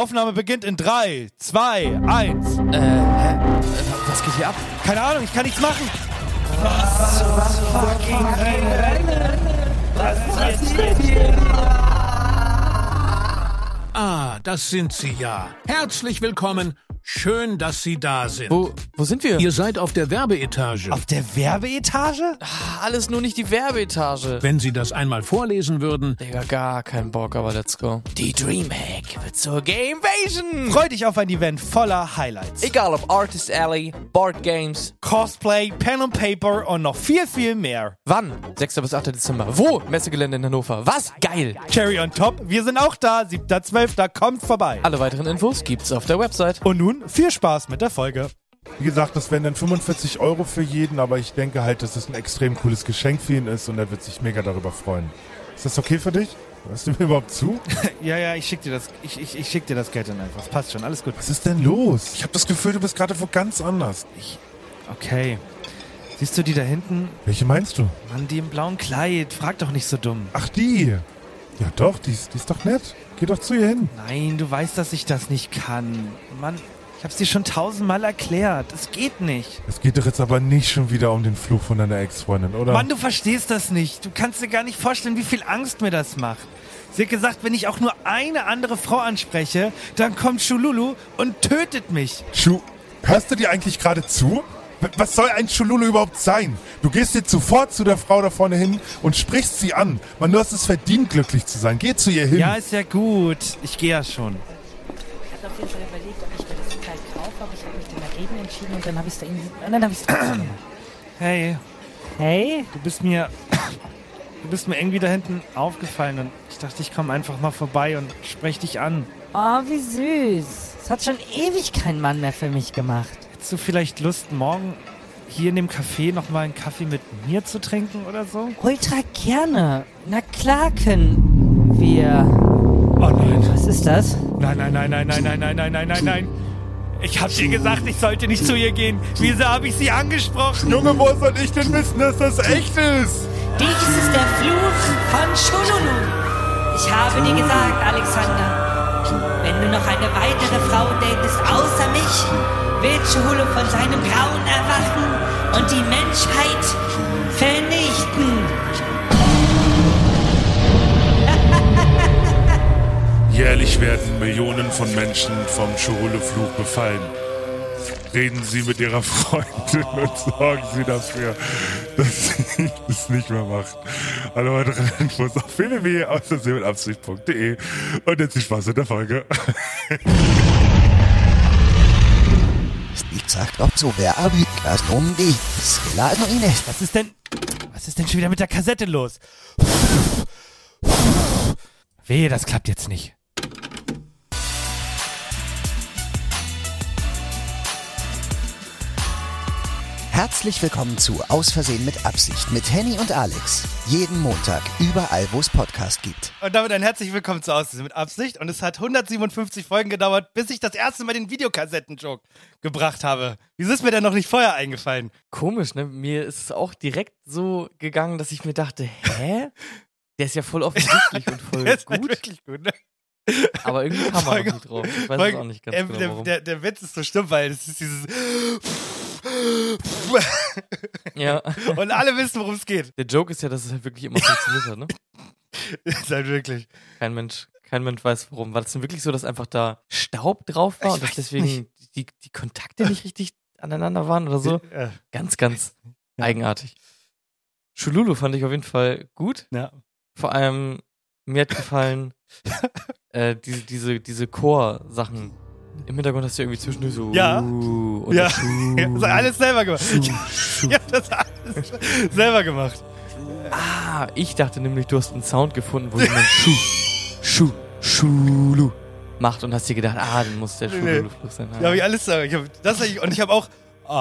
Aufnahme beginnt in 3, 2, 1. Was geht hier ab? Keine Ahnung, ich kann nichts machen. Was fucking Rennen? Was passiert hier? Ah, das sind Sie ja. Herzlich willkommen. Schön, dass Sie da sind. Wo sind wir? Ihr seid auf der Werbeetage. Auf der Werbeetage? Alles nur nicht die Werbeetage. Wenn Sie das einmal vorlesen würden. Digga, gar kein Bock, aber let's go. Die Dreamhack wird zur Gamevasion. Freu dich auf ein Event voller Highlights. Egal ob Artist Alley, Board Games. Cosplay, Pen and Paper und noch viel, viel mehr. Wann? 6. bis 8. Dezember. Wo? Messegelände in Hannover. Was? Geil. Cherry on top, wir sind auch da. 7.12. Kommt vorbei. Alle weiteren Infos gibt's auf der Website. Und nun viel Spaß mit der Folge. Wie gesagt, das wären dann 45 € für jeden, aber ich denke halt, dass es ein extrem cooles Geschenk für ihn ist und er wird sich mega darüber freuen. Ist das okay für dich? Hörst du mir überhaupt zu? Ja, ich schick dir das. Ich schick dir das Geld dann einfach. Passt schon, alles gut. Was ist denn los? Ich habe das Gefühl, du bist gerade wo ganz anders. Okay. Siehst du die da hinten? Welche meinst du? Mann, die im blauen Kleid. Frag doch nicht so dumm. Ach, die. Ja doch, die ist doch nett. Geh doch zu ihr hin. Nein, du weißt, dass ich das nicht kann. Mann, ich hab's dir schon 1000-mal erklärt. Es geht nicht. Es geht doch jetzt aber nicht schon wieder um den Fluch von deiner Ex-Freundin, oder? Mann, du verstehst das nicht. Du kannst dir gar nicht vorstellen, wie viel Angst mir das macht. Sie hat gesagt, wenn ich auch nur eine andere Frau anspreche, dann kommt Schululu und tötet mich. Hörst du dir eigentlich gerade zu? Was soll ein Schululu überhaupt sein? Du gehst jetzt sofort zu der Frau da vorne hin und sprichst sie an. Mann, du hast es verdient, glücklich zu sein. Geh zu ihr hin. Ja, ist ja gut. Ich gehe ja schon. Ich habe auf jeden Fall überlegt, ob ich mir das Kleid kaufe, aber ich habe mich dann dagegen entschieden und dann habe ich es da irgendwie... gemacht. Hey, Hey? du bist mir irgendwie da hinten aufgefallen und ich dachte, ich komme einfach mal vorbei und sprech dich an. Oh, wie süß. Es hat schon ewig kein Mann mehr für mich gemacht. Hättest du vielleicht Lust, morgen hier in dem Café nochmal einen Kaffee mit mir zu trinken oder so? Ultra gerne. Na klar können wir... Oh nein. Was ist das? Nein. Ich hab dir gesagt, ich sollte nicht zu ihr gehen. Wieso habe ich sie angesprochen? Junge, wo soll ich denn wissen, dass das echt ist? Dies ist der Fluch von Schululu. Ich habe dir gesagt, Alexander, wenn du noch eine weitere Frau datest außer mich, wird Schululu von seinem Grauen erwachen und die Menschheit vernichten. Jährlich werden Millionen von Menschen vom Schurule-Fluch befallen. Reden Sie mit Ihrer Freundin und sorgen Sie dafür, dass sie das nicht mehr macht. Alle weiteren Infos auf www.außersehmitabsicht.de und jetzt viel Spaß mit der Folge. Ich sagt auch so, wer abwickelt um die Skeladen Ines. Was ist denn schon wieder mit der Kassette los? Wehe, das klappt jetzt nicht. Herzlich willkommen zu Aus Versehen mit Absicht mit Henny und Alex. Jeden Montag, überall wo es Podcast gibt. Und damit ein herzlich willkommen zu Aus Versehen mit Absicht. Und es hat 157 Folgen gedauert, bis ich das erste Mal den Videokassetten-Joke gebracht habe. Wieso ist mir denn noch nicht vorher eingefallen? Komisch, ne? Mir ist es auch direkt so gegangen, dass ich mir dachte, hä? Der ist ja voll offensichtlich und voll Der ist gut. halt wirklich gut, ne? Aber irgendwie kam man noch nicht drauf. Ich weiß es auch nicht ganz genau, warum. Der Witz ist so schlimm, weil es ist dieses... Ja. Und alle wissen, worum es geht. Der Joke ist ja, dass es halt wirklich immer funktioniert hat, ne? Ist halt wirklich. Kein Mensch weiß warum. War das denn wirklich so, dass einfach da Staub drauf war Ich und dass weiß deswegen die Kontakte nicht richtig aneinander waren oder so? Ja. Ganz eigenartig. Schululu fand ich auf jeden Fall gut. Ja. Vor allem, mir hat gefallen, diese Chor-Sachen. Im Hintergrund hast du irgendwie zwischendurch so Ja. und Ja. Schuh. Das hat alles selber gemacht. Ja, das hat alles selber gemacht. Ah, ich dachte nämlich, du hast einen Sound gefunden, wo jemand Schulu macht und hast dir gedacht, dann muss der Schululu-Fluch sein. Ja, habe ich alles selber. Ich habe auch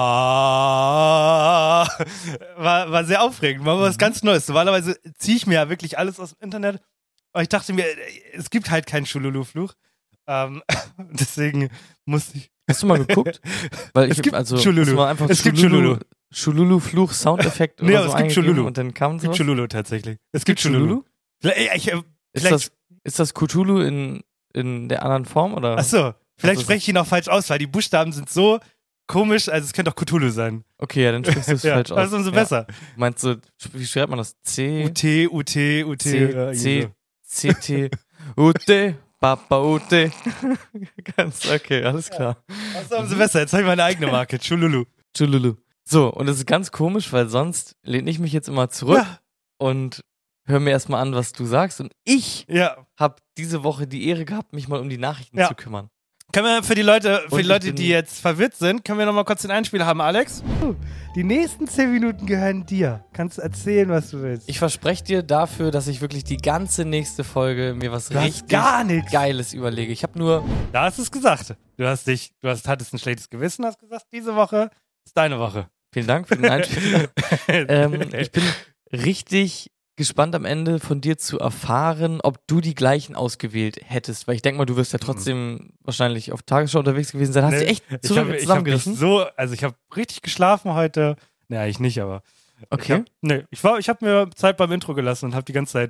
war sehr aufregend. War was ganz Neues. Normalerweise ziehe ich mir ja wirklich alles aus dem Internet. Aber ich dachte mir, es gibt halt keinen Schululu-Fluch. Deswegen musste ich. Hast du mal geguckt? Weil Es gibt also Schululu. mal einfach Es gibt Schululu. Schululu-Fluch Soundeffekt Nee, oder aber so es gibt eingegeben Schululu. und dann kam Es gibt sowas. Schululu tatsächlich. Es gibt Schululu? Vielleicht, Ist das Cthulhu in in der anderen Form, oder? Achso, vielleicht Also, spreche ich ihn auch falsch aus, weil die Buchstaben sind so komisch, also es könnte auch Cthulhu sein. Okay, ja, dann sprichst du es Ja, falsch aus. das ist umso Ja. besser. Meinst du, wie schreibt man das? C, UT. C, C, T, UT, Papa UT. Ganz okay, alles klar. Das ist umso besser, jetzt habe ich meine eigene Marke, Chululu. Tschululu. So, und es ist ganz komisch, weil sonst lehne ich mich jetzt immer zurück Ja, und höre mir erstmal an, was du sagst. Und ich ja. habe diese Woche die Ehre gehabt, mich mal um die Nachrichten Ja. zu kümmern. Können wir für die Leute, Und ich bin- die jetzt verwirrt sind, können wir nochmal kurz den Einspieler haben, Alex? Die nächsten 10 Minuten gehören dir. Kannst erzählen, was du willst. Ich verspreche dir dafür, dass ich wirklich die ganze nächste Folge mir was Du hast richtig gar nichts. Geiles überlege. Ich habe nur, Da hast du es gesagt. Hattest ein schlechtes Gewissen, hast gesagt, diese Woche ist deine Woche. vielen Dank für den Einspieler. Ich bin richtig gespannt am Ende von dir zu erfahren, ob du die gleichen ausgewählt hättest, weil ich denke mal, du wirst ja trotzdem wahrscheinlich auf Tagesschau unterwegs gewesen sein. Hast Nee, du echt ich zusammengerissen? ich habe richtig geschlafen heute. Nee, eigentlich nicht, aber. Okay. Ich habe mir Zeit beim Intro gelassen und habe die ganze Zeit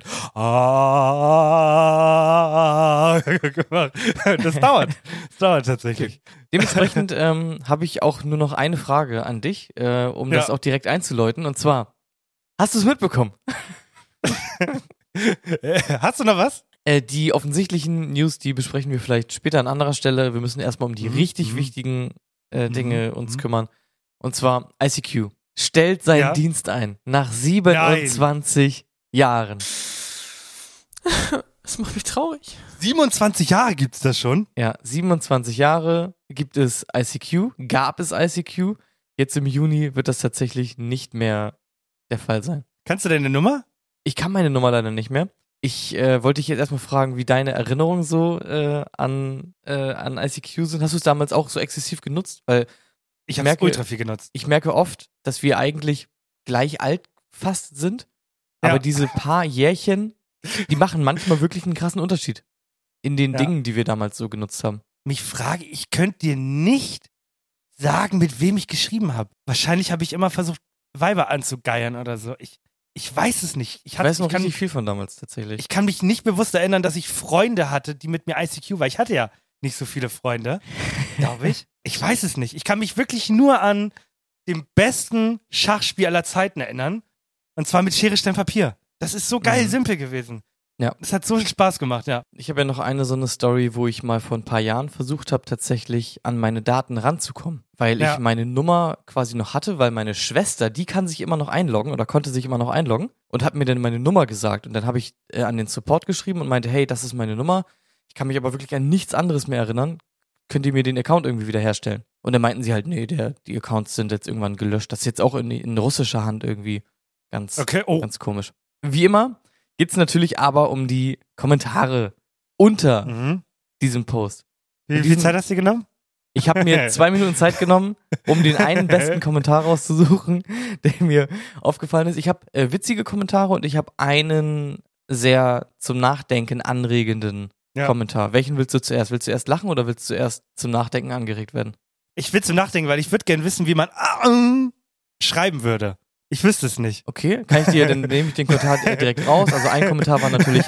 gemacht. Das dauert tatsächlich. Dementsprechend habe ich auch nur noch eine Frage an dich, um das auch direkt einzuläuten. Und zwar, hast du es mitbekommen? Hast du noch was? Die offensichtlichen News, die besprechen wir vielleicht später an anderer Stelle. Wir müssen erstmal um die richtig wichtigen Dinge uns kümmern. Und zwar ICQ stellt seinen Dienst ein. Nach 27 Jahren. Das macht mich traurig. 27 Jahre gibt's das schon? Ja, 27 Jahre gibt es ICQ, gab es ICQ. Jetzt im Juni wird das tatsächlich nicht mehr der Fall sein. Kannst du deine Nummer? Ich kann meine Nummer leider nicht mehr. Ich wollte dich jetzt erstmal fragen, wie deine Erinnerungen so an ICQ sind. Hast du es damals auch so exzessiv genutzt? Weil Ich habe ultra viel genutzt. ich merke oft, dass wir eigentlich gleich alt fast sind, aber Ja. diese paar Jährchen, die machen manchmal wirklich einen krassen Unterschied in den Ja. Dingen, die wir damals so genutzt haben. Ich könnte dir nicht sagen, mit wem ich geschrieben habe. Wahrscheinlich habe ich immer versucht, Weiber anzugeiern oder so. Ich weiß es nicht. Ich weiß noch richtig viel von damals tatsächlich. Ich kann mich nicht bewusst erinnern, dass ich Freunde hatte, die mit mir ICQ waren. Ich hatte ja nicht so viele Freunde, glaube ich. Ich weiß es nicht. Ich kann mich wirklich nur an dem besten Schachspiel aller Zeiten erinnern. Und zwar mit Schere, Stein, Papier. Das ist so geil simpel gewesen. Ja. Es hat so viel Spaß gemacht, ja. Ich habe ja noch so eine Story, wo ich mal vor ein paar Jahren versucht habe, tatsächlich an meine Daten ranzukommen. Weil Ja. ich meine Nummer quasi noch hatte, weil meine Schwester, die kann sich immer noch einloggen oder konnte sich immer noch einloggen und hat mir dann meine Nummer gesagt. Und dann habe ich an den Support geschrieben und meinte, hey, das ist meine Nummer. Ich kann mich aber wirklich an nichts anderes mehr erinnern. Könnt ihr mir den Account irgendwie wiederherstellen? Und dann meinten sie halt, nee, die Accounts sind jetzt irgendwann gelöscht. Das ist jetzt auch in russischer Hand irgendwie ganz komisch. Wie immer geht's natürlich aber um die Kommentare unter diesem Post. Wie viel Zeit hast du genommen? Ich habe mir 2 Minuten Zeit genommen, um den einen besten Kommentar rauszusuchen, der mir aufgefallen ist. Ich habe witzige Kommentare und ich habe einen sehr zum Nachdenken anregenden Kommentar. Welchen willst du zuerst? Willst du erst lachen oder willst du erst zum Nachdenken angeregt werden? Ich will zum Nachdenken, weil ich würde gerne wissen, wie man schreiben würde. Ich wüsste es nicht. Okay, kann ich dir, dann nehme ich den Kommentar direkt raus. Also ein Kommentar war natürlich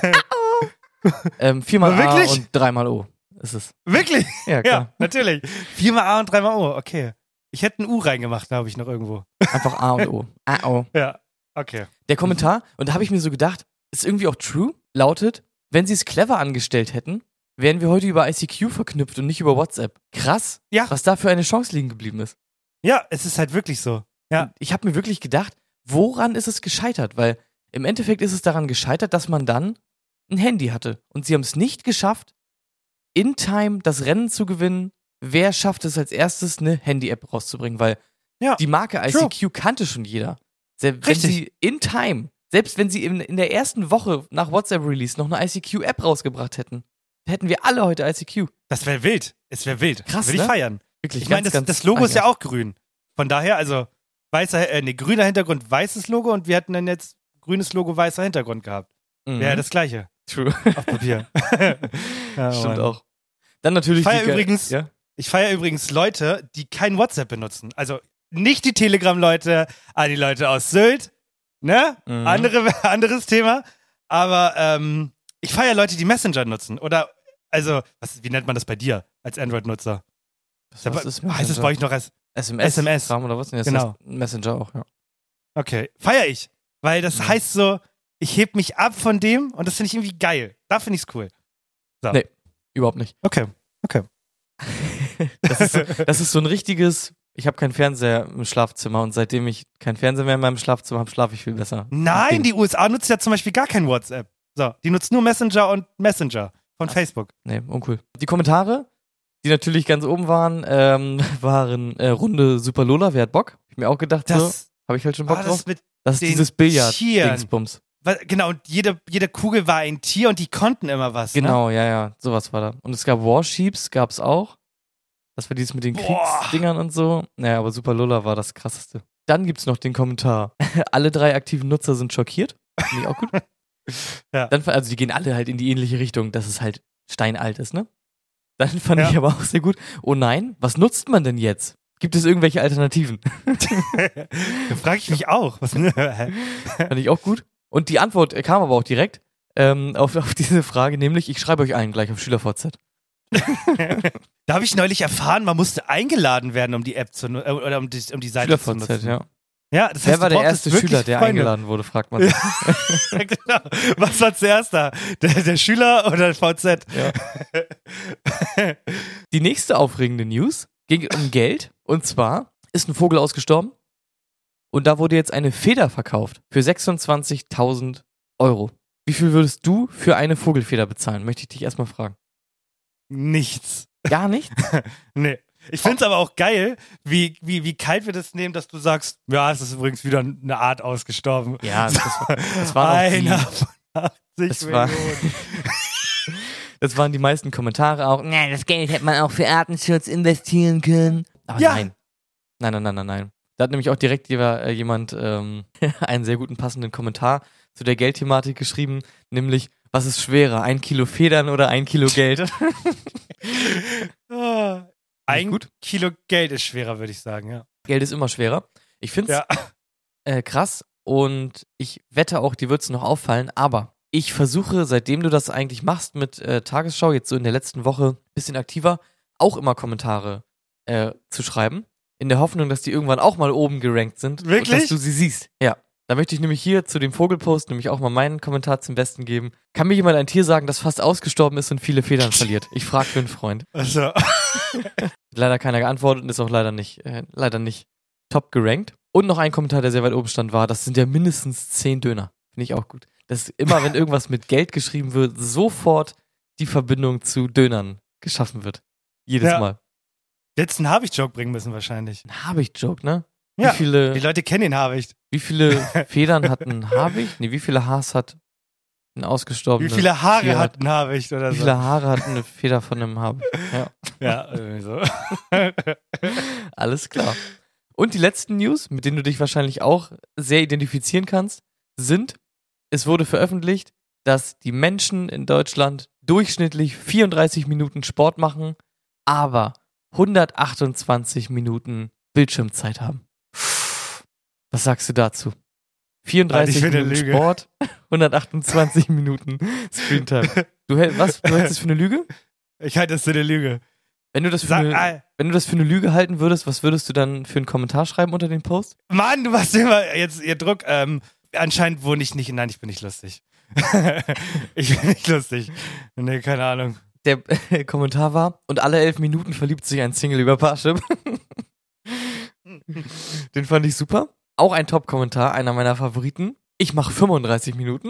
4-mal A Wirklich? und 3-mal O ist es. Wirklich? Ja, klar. Ja, natürlich. 4-mal A und 3-mal O, okay. Ich hätte ein U reingemacht, glaube ich, noch irgendwo. Einfach A und O. A-O. Ja, okay. Der Kommentar, und da habe ich mir so gedacht, ist irgendwie auch true, lautet, wenn sie es clever angestellt hätten, wären wir heute über ICQ verknüpft und nicht über WhatsApp. Krass, was da für eine Chance liegen geblieben ist. Ja, es ist halt wirklich so. Ja. Und ich habe mir wirklich gedacht, woran ist es gescheitert? Weil im Endeffekt ist es daran gescheitert, dass man dann ein Handy hatte. Und sie haben es nicht geschafft, in Time das Rennen zu gewinnen. Wer schafft es als erstes, eine Handy-App rauszubringen? Weil die Marke ICQ kannte schon jeder. Wenn sie in Time, selbst wenn sie in der ersten Woche nach WhatsApp-Release noch eine ICQ-App rausgebracht hätten, hätten wir alle heute ICQ. Das wäre wild. Es wäre wild. Krass, Würde ich ne? feiern. Wirklich, ich meine, das Logo ist ja auch grün. Von daher, also grüner Hintergrund, weißes Logo und wir hätten dann jetzt grünes Logo, weißer Hintergrund gehabt. Wäre ja das Gleiche. True. Auf Papier. Ja, Stimmt Mann. auch. Dann natürlich Ich feiere übrigens Leute, die kein WhatsApp benutzen. Also nicht die Telegram-Leute, die Leute aus Sylt, ne? Anderes Thema. Aber ich feiere Leute, die Messenger nutzen oder Also, wie nennt man das bei dir als Android-Nutzer? Was ist Heißt es bei euch noch als SMS? Oder was? Nee, das Genau. heißt Messenger auch, ja. Okay, feier ich. Weil das heißt so, ich heb mich ab von dem und das finde ich irgendwie geil. Da finde ich's cool. So. Nee. Überhaupt nicht. Okay. Das ist so ein richtiges, ich habe keinen Fernseher im Schlafzimmer und seitdem ich keinen Fernseher mehr in meinem Schlafzimmer habe, schlafe ich viel besser. Nein, die USA nutzt ja zum Beispiel gar kein WhatsApp. So, die nutzt nur Messenger und Messenger von Facebook. Nee, uncool. Die Kommentare, die natürlich ganz oben waren, waren Runde Super Lola, wer hat Bock? Hab ich mir auch gedacht, so, habe ich halt schon Bock drauf. Das ist dieses Billard-Dingsbums. Genau, und jede Kugel war ein Tier und die konnten immer was. Genau, ne? ja, sowas war da. Und es gab Warships, gab's auch. Das war dieses mit den Kriegsdingern und so. Naja, aber Super Lola war das krasseste. Dann gibt's noch den Kommentar. Alle 3 aktiven Nutzer sind schockiert. Finde ich auch gut. Ja. Dann, also die gehen alle halt in die ähnliche Richtung, dass es halt steinalt ist, ne? Dann fand ich aber auch sehr gut. Oh nein, was nutzt man denn jetzt? Gibt es irgendwelche Alternativen? Da frage ich mich auch. Fand ich auch gut. Und die Antwort kam aber auch direkt auf diese Frage, nämlich ich schreibe euch allen gleich auf SchülerVZ. Da habe ich neulich erfahren, man musste eingeladen werden, um die App zu oder um die Seite zu nutzen. SchülerVZ, ja. Ja, das heißt, Wer war der erste wirklich Schüler, der Freunde. eingeladen wurde, fragt man sich. Ja, genau. Was war zuerst da? Der Schüler oder VZ? Ja. Die nächste aufregende News ging um Geld. Und zwar ist ein Vogel ausgestorben. Und da wurde jetzt eine Feder verkauft für 26.000 €. Wie viel würdest du für eine Vogelfeder bezahlen? Möchte ich dich erstmal fragen. Nichts. Gar nicht? Nee. Ich finde es aber auch geil, wie kalt wir das nehmen, dass du sagst, ja, es ist übrigens wieder eine Art ausgestorben. Ja, das war noch Einer von 80 das war- Millionen. Das waren die meisten Kommentare auch. Nee, das Geld hätte man auch für Artenschutz investieren können. Aber Ja. nein. Nein. Da hat nämlich auch direkt jemand einen sehr guten passenden Kommentar zu der Geldthematik geschrieben, nämlich, was ist schwerer, 1 Kilo Federn oder 1 Kilo Geld? Ah, ein gut? Kilo Geld ist schwerer, würde ich sagen, ja. Geld ist immer schwerer. Ich finde Ja. es krass und ich wette auch, dir wird es noch auffallen, aber ich versuche, seitdem du das eigentlich machst mit Tagesschau, jetzt so in der letzten Woche, bisschen aktiver, auch immer Kommentare zu schreiben, in der Hoffnung, dass die irgendwann auch mal oben gerankt sind. Und Wirklich? dass du sie siehst. Ja. Da möchte ich nämlich hier zu dem Vogelpost nämlich auch mal meinen Kommentar zum Besten geben. Kann mir jemand ein Tier sagen, das fast ausgestorben ist und viele Federn verliert? Ich frage für einen Freund. Also, Hat leider keiner geantwortet und ist auch leider nicht top gerankt. Und noch ein Kommentar, der sehr weit oben stand, war, das sind ja mindestens 10 Döner. Finde ich auch gut. Dass immer, wenn irgendwas mit Geld geschrieben wird, sofort die Verbindung zu Dönern geschaffen wird. Jedes Ja. Mal. jetzt einen Habicht-Joke bringen müssen wahrscheinlich. Ein Habicht-Joke, ne? Ja, Wie viele die Leute kennen den Habicht. Wie viele Federn hat ein Habicht? Nee, wie viele Haars hat ein Wie ausgestorbenes viele Haare Tier? hat ein Habicht oder Wie so? viele Haare hat eine Feder von einem Habicht? Ja, Ja, irgendwie so. alles klar. Und die letzten News, mit denen du dich wahrscheinlich auch sehr identifizieren kannst, sind, es wurde veröffentlicht, dass die Menschen in Deutschland durchschnittlich 34 Minuten Sport machen, aber 128 Minuten Bildschirmzeit haben. Was sagst du dazu? 34 Ich finde Minuten Lüge. Sport, 128 Minuten Screentime. Du hältst es für eine Lüge? Ich halte das für eine Lüge. Wenn du das für eine Lüge halten würdest, was würdest du dann für einen Kommentar schreiben unter den Post? Mann, du machst immer jetzt ihr Druck. Anscheinend wohne ich nicht. Nein, ich bin nicht lustig. Ich bin nicht lustig. Nee, keine Ahnung. Der Kommentar war, und alle 11 Minuten verliebt sich ein Single über Parship. Den fand ich super. Auch ein Top-Kommentar, einer meiner Favoriten. Ich mache 35 Minuten.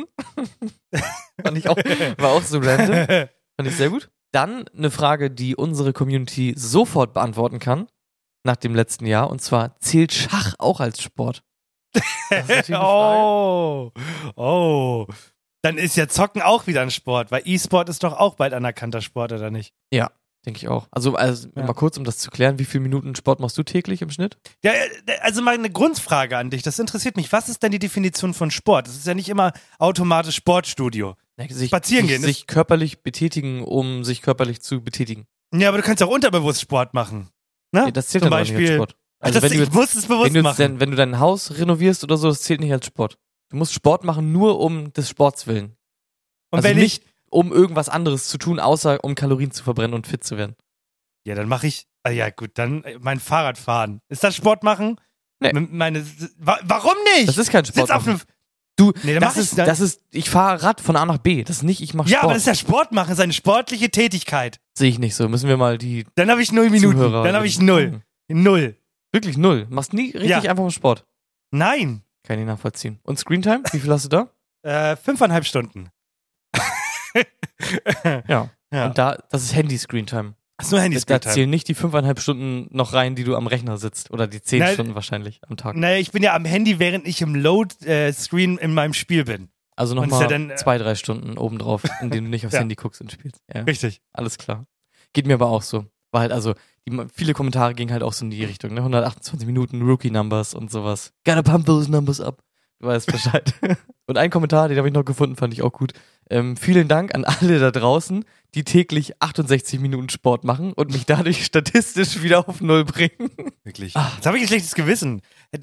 War auch so random. Fand ich sehr gut. Dann eine Frage, die unsere Community sofort beantworten kann, nach dem letzten Jahr, und zwar, zählt Schach auch als Sport? Das ist natürlich eine Frage. Oh. Dann ist ja Zocken auch wieder ein Sport, weil E-Sport ist doch auch bald anerkannter Sport, oder nicht? Ja, denke ich auch. Also Ja. mal kurz, um das zu klären, wie viele Minuten Sport machst du täglich im Schnitt? Ja, also mal eine Grundfrage an dich. Das interessiert mich. Was ist denn die Definition von Sport? Das ist ja nicht immer automatisch Sportstudio. Spazieren gehen Sich körperlich betätigen, um sich körperlich zu betätigen. Ja, aber du kannst auch unterbewusst Sport machen. Ne? Ja, das zählt Zum dann auch nicht als Beispiel. Sport. Ach, Also das, ich muss es bewusst machen. wenn du dein Haus renovierst oder so, das zählt nicht als Sport. Du musst Sport machen nur um des Sports willen. Und Also wenn nicht, um irgendwas anderes zu tun, außer um Kalorien zu verbrennen und fit zu werden. Ja, dann mache ich, ja gut, dann mein Fahrrad fahren. Ist das Sport machen? Nee. Warum nicht? Das ist kein Sport Sitz auf machen. einem, Du, Nee, dann mach ich dann. das ist, ich fahre Rad von A nach B. Das ist nicht, ich mache Sport. Ja, aber das ist ja Sport machen, das ist eine sportliche Tätigkeit. Sehe ich nicht so. Müssen wir mal die Dann habe ich 0 Minuten. Zuhörer Dann habe ich 0. 0. Wirklich 0. Machst nie richtig Ja. einfach mal Sport. Nein. Kann ich nachvollziehen. Und Screentime? Wie viel hast du da? 5,5 Stunden. Ja. Ja. Und das ist Handy-Screentime. Das ist nur Da Handy-Screen-Time. zählen nicht die 5,5 Stunden noch rein, die du am Rechner sitzt. Oder die 10 Nein. Stunden wahrscheinlich am Tag. Naja, ich bin ja am Handy, während ich im Load-Screen in meinem Spiel bin. Also Und ist nochmal ja dann, 2-3 Stunden obendrauf, in denen du nicht aufs Ja. Handy guckst und spielst. Ja, Richtig. alles klar. Geht mir aber auch so. War halt, also, viele Kommentare gingen halt auch so in die Richtung, ne? 128 Minuten Rookie-Numbers und sowas. Gotta pump those numbers up. Du weißt Bescheid. Und ein Kommentar, den habe ich noch gefunden, fand ich auch gut. Vielen Dank an alle da draußen, die täglich 68 Minuten Sport machen und mich dadurch statistisch wieder auf 0 bringen. Wirklich. Jetzt habe ich ein schlechtes Gewissen.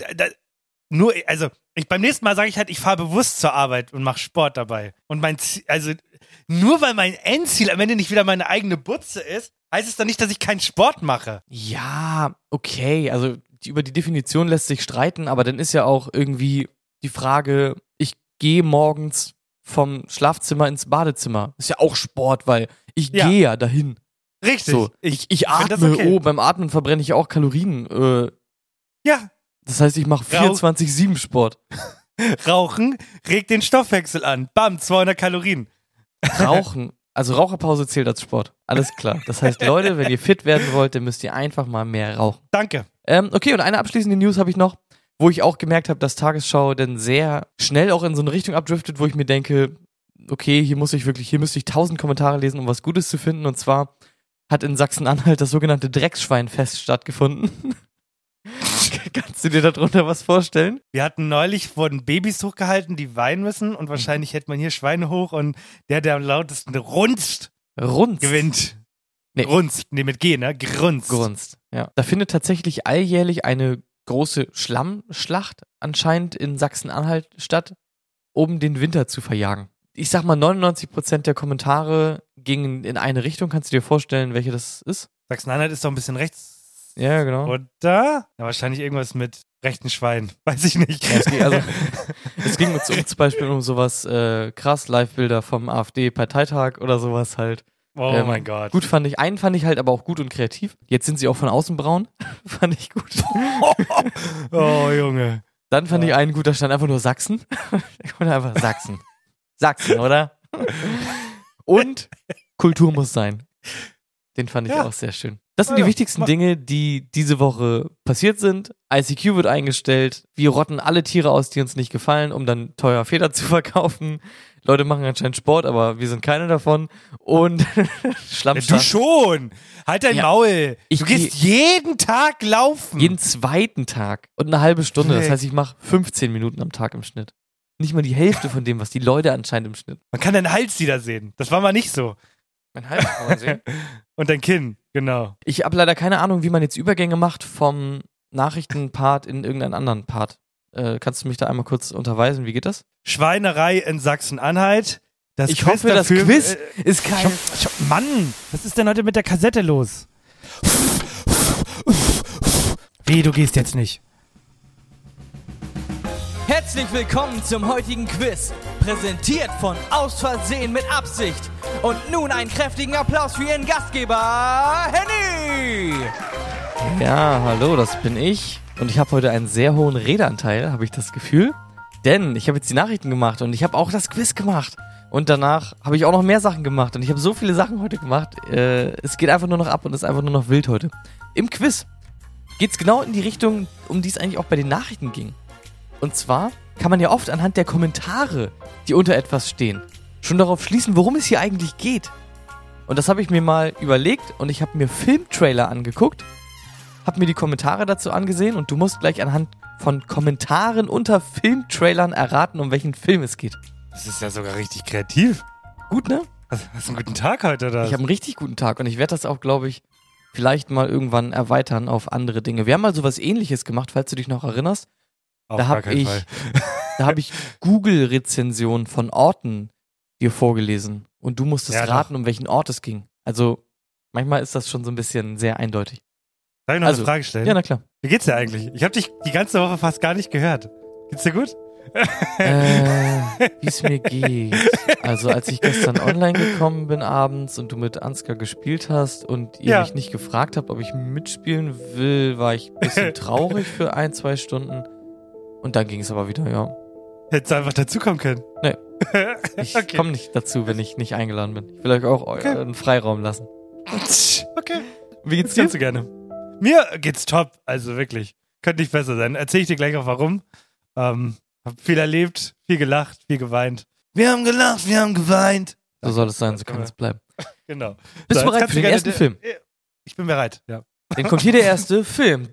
Beim nächsten Mal sage ich halt, ich fahre bewusst zur Arbeit und mache Sport dabei. Und mein Ziel, nur weil mein Endziel am Ende nicht wieder meine eigene Butze ist, heißt es doch nicht, dass ich keinen Sport mache. Ja, okay, also über die Definition lässt sich streiten, aber dann ist ja auch irgendwie die Frage, ich gehe morgens vom Schlafzimmer ins Badezimmer. Ist ja auch Sport, weil ich Ja. gehe ja dahin. Richtig. So, ich find das atme, okay. beim Atmen verbrenne ich auch Kalorien. Ja, Das heißt, ich mache 24/7 Sport. Rauchen regt den Stoffwechsel an. Bam, 200 Kalorien. Rauchen, also Raucherpause zählt als Sport. Alles klar. Das heißt, Leute, wenn ihr fit werden wollt, dann müsst ihr einfach mal mehr rauchen. Danke. Okay, und eine abschließende News habe ich noch, wo ich auch gemerkt habe, dass Tagesschau dann sehr schnell auch in so eine Richtung abdriftet, wo ich mir denke, okay, hier müsste ich 1000 Kommentare lesen, um was Gutes zu finden. Und zwar hat in Sachsen-Anhalt das sogenannte Drecksschweinfest stattgefunden. Kannst du dir darunter was vorstellen? Wir hatten neulich, wurden Babys hochgehalten, die weinen müssen und wahrscheinlich hätte man hier Schweine hoch und der am lautesten runzt, Runz. gewinnt. Nee. Runzt, nee, mit G, ne? Grunzt. Grunzt, ja. Da findet tatsächlich alljährlich eine große Schlammschlacht anscheinend in Sachsen-Anhalt statt, um den Winter zu verjagen. Ich sag mal, 99% der Kommentare gingen in eine Richtung. Kannst du dir vorstellen, welche das ist? Sachsen-Anhalt ist doch ein bisschen rechts. Ja, genau. Oder? Ja, wahrscheinlich irgendwas mit rechten Schwein. Weiß ich nicht. Ja, es ging uns zum Beispiel um sowas krass, Live-Bilder vom AfD-Parteitag oder sowas halt. Oh mein Gott. Gut einen fand ich halt aber auch gut und kreativ. Jetzt sind sie auch von außen braun. Fand ich gut. Oh, Junge. Dann fand ich einen gut, da stand einfach nur Sachsen. Ich wollte einfach Sachsen. Sachsen, oder? Und Kultur muss sein. Den fand ich Ja. auch sehr schön. Das sind die wichtigsten Dinge, die diese Woche passiert sind. ICQ wird eingestellt. Wir rotten alle Tiere aus, die uns nicht gefallen, um dann teuer Feder zu verkaufen. Leute machen anscheinend Sport, aber wir sind keine davon. Und Ja, Schlammschlacht. du schon. Halt dein Ja. Maul. Ich Du gehst jeden Tag laufen. Jeden zweiten Tag und eine halbe Stunde. Das Frick. heißt, ich mache 15 Minuten am Tag im Schnitt. Nicht mal die Hälfte von dem, was die Leute anscheinend im Schnitt. Man kann deinen Hals wieder sehen. Das war mal nicht so. Mein Hals kann man sehen. Und dein Kinn, genau. Ich habe leider keine Ahnung, wie man jetzt Übergänge macht vom Nachrichtenpart in irgendeinen anderen Part. Kannst du mich da einmal kurz unterweisen? Wie geht das? Schweinerei in Sachsen-Anhalt. Das Ich Quiz hoffe, das dafür, Quiz ist kein... Mann, was ist denn heute mit der Kassette los? Wie, du gehst jetzt nicht. Herzlich willkommen zum heutigen Quiz, präsentiert von Aus Versehen mit Absicht. Und nun einen kräftigen Applaus für Ihren Gastgeber, Henny! Ja, hallo, das bin ich. Und ich habe heute einen sehr hohen Redeanteil, habe ich das Gefühl. Denn ich habe jetzt die Nachrichten gemacht und ich habe auch das Quiz gemacht. Und danach habe ich auch noch mehr Sachen gemacht. Und ich habe so viele Sachen heute gemacht. Es geht einfach nur noch ab und ist einfach nur noch wild heute. Im Quiz geht es genau in die Richtung, um die es eigentlich auch bei den Nachrichten ging. Und zwar kann man ja oft anhand der Kommentare, die unter etwas stehen, schon darauf schließen, worum es hier eigentlich geht. Und das habe ich mir mal überlegt und ich habe mir Filmtrailer angeguckt, habe mir die Kommentare dazu angesehen und du musst gleich anhand von Kommentaren unter Filmtrailern erraten, um welchen Film es geht. Das ist ja sogar richtig kreativ. Gut, ne? Hast du einen guten Tag heute, oder? Ich habe einen richtig guten Tag und ich werde das auch, glaube ich, vielleicht mal irgendwann erweitern auf andere Dinge. Wir haben mal sowas Ähnliches gemacht, falls du dich noch erinnerst. Auf Da gar habe keinen ich, Fall. da hab ich Google-Rezensionen von Orten dir vorgelesen. und du musstest Ja, raten, um welchen Ort es ging. Also manchmal ist das schon so ein bisschen sehr eindeutig. Darf ich noch Also, eine Frage stellen? Ja, na klar. Wie geht's dir eigentlich? Ich habe dich die ganze Woche fast gar nicht gehört. Geht's dir gut? Wie es mir geht. Also als ich gestern online gekommen bin abends und du mit Ansgar gespielt hast und ihr Ja. mich nicht gefragt habt, ob ich mitspielen will, war ich ein bisschen traurig für 1-2 Stunden. Und dann ging es aber wieder, ja. Hättest du einfach dazukommen können. Nee. Ich Okay. komme nicht dazu, wenn ich nicht eingeladen bin. Ich will euch auch einen Freiraum lassen. Okay. Wie geht's Das dir? kannst du gerne. Mir geht's top. Also wirklich. Könnte nicht besser sein. Erzähl ich dir gleich auch warum. Hab viel erlebt, viel gelacht, viel geweint. Wir haben gelacht, wir haben geweint. So soll es sein, so kann es bleiben. Genau. Bist So, du jetzt bereit kannst für den gerne ersten Film? Ich bin bereit, ja. Dann kommt hier der erste Film.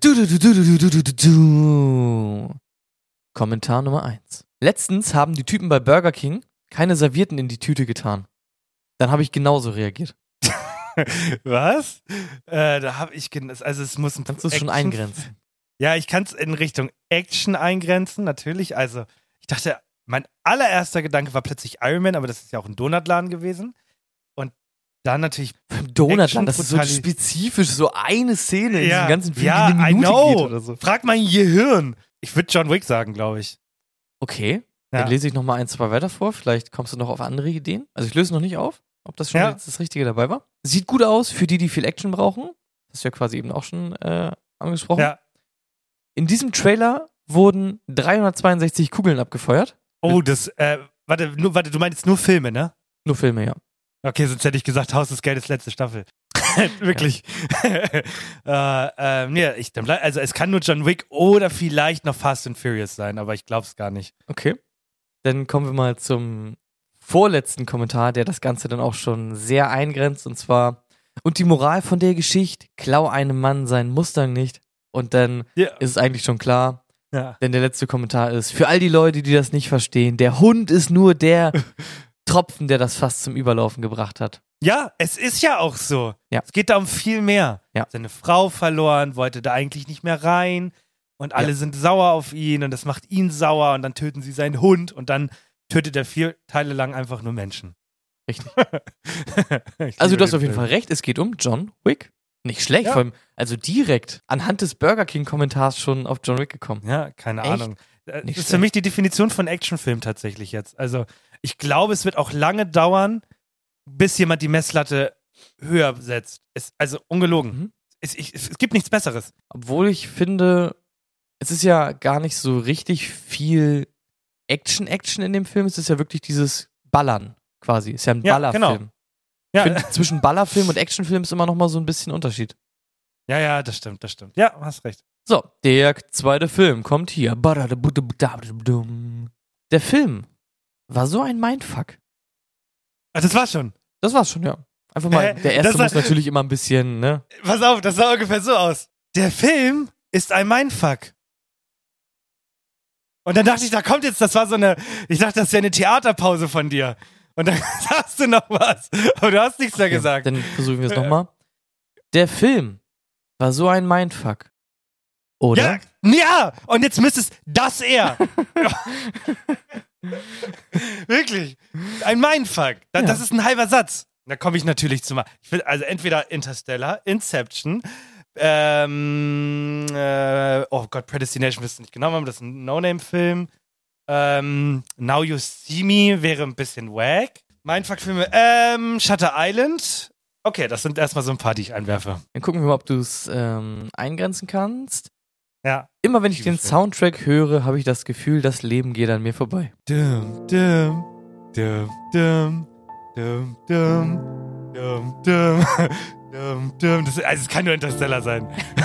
Du. Kommentar Nummer 1. Letztens haben die Typen bei Burger King keine Servietten in die Tüte getan. Dann habe ich genauso reagiert. Was? Da habe ich, also es muss ein Kannst du es schon Action- eingrenzen? Ja, ich kann es in Richtung Action eingrenzen, natürlich. Also ich dachte, mein allererster Gedanke war plötzlich Iron Man, aber das ist ja auch ein Donutladen gewesen. Und dann natürlich Beim Donutland, das ist so Action- spezifisch, so eine Szene in diesem ganzen Film, ja, die eine I Minute know. geht oder so. Frag mein Gehirn. Ich würde John Wick sagen, glaube ich. Okay, Ja. dann lese ich noch mal 1, 2 weiter vor. Vielleicht kommst du noch auf andere Ideen. Also ich löse noch nicht auf, ob das schon Ja. jetzt das Richtige dabei war. Sieht gut aus für die, die viel Action brauchen. Das ist ja quasi eben auch schon angesprochen. Ja. In diesem Trailer wurden 362 Kugeln abgefeuert. Oh, warte, du meinst nur Filme, ne? Nur Filme, ja. Okay, sonst hätte ich gesagt, Haus des Geldes, letzte Staffel. Wirklich. Nee, also es kann nur John Wick oder vielleicht noch Fast and Furious sein, aber ich glaube es gar nicht. Okay. Dann kommen wir mal zum vorletzten Kommentar, der das Ganze dann auch schon sehr eingrenzt. Und zwar, und die Moral von der Geschichte, klau einem Mann seinen Mustang nicht. Und dann Ja. ist es eigentlich schon klar, Ja. denn der letzte Kommentar ist, für all die Leute, die das nicht verstehen, der Hund ist nur der Tropfen, der das fast zum Überlaufen gebracht hat. Ja, es ist ja auch so. Ja. Es geht da um viel mehr. Ja. Seine Frau verloren, wollte da eigentlich nicht mehr rein und alle Ja. sind sauer auf ihn und das macht ihn sauer und dann töten sie seinen Hund und dann tötet er 4 Teile lang einfach nur Menschen. Richtig. Ich Also liebe du hast den auf jeden Film. Fall recht, es geht um John Wick. Nicht schlecht, Ja. vor allem, also direkt anhand des Burger King-Kommentars schon auf John Wick gekommen. Ja, keine Echt? Ahnung. Das Nicht ist für schlecht. mich die Definition von Actionfilm tatsächlich jetzt. Also ich glaube, es wird auch lange dauern, bis jemand die Messlatte höher setzt. Also ungelogen. Mhm. Es gibt nichts Besseres. Obwohl ich finde, es ist ja gar nicht so richtig viel Action in dem Film. Es ist ja wirklich dieses Ballern quasi. Es ist ja ein Ja, Ballerfilm. genau. Ich Ja, finde, zwischen Ballerfilm und Actionfilm ist immer noch mal so ein bisschen Unterschied. ja, das stimmt. Ja, hast recht. So, der zweite Film kommt hier. Der Film war so ein Mindfuck. Ah, das war's schon. Das war's schon, ja. Einfach mal, der erste Das war- muss natürlich immer ein bisschen, ne? Pass auf, das sah ungefähr so aus. Der Film ist ein Mindfuck. Und dann dachte ich, da kommt jetzt, ich dachte, das wäre eine Theaterpause von dir. Und dann sagst du noch was. Aber du hast nichts mehr Okay, gesagt. Dann versuchen wir es nochmal. Der Film war so ein Mindfuck. Oder? Ja, und jetzt müsste es das er. Wirklich. Ein Mindfuck. Das Ja. ist ein halber Satz. Da komme ich natürlich zu mal. Ich will also entweder Interstellar, Inception, oh Gott, Predestination wirst du nicht genau haben, das ist ein No-Name-Film. Now You See Me wäre ein bisschen wack. Mindfuck-Filme, Shutter Island. Okay, das sind erstmal so ein paar, die ich einwerfe. Dann gucken wir mal, ob du es eingrenzen kannst. Ja. Immer wenn ich Liebe den Film. Soundtrack höre, habe ich das Gefühl, das Leben geht an mir vorbei. Dum, dum, dum, dum, dum, dum, dum, dum, dum, dum. Es kann nur Interstellar sein.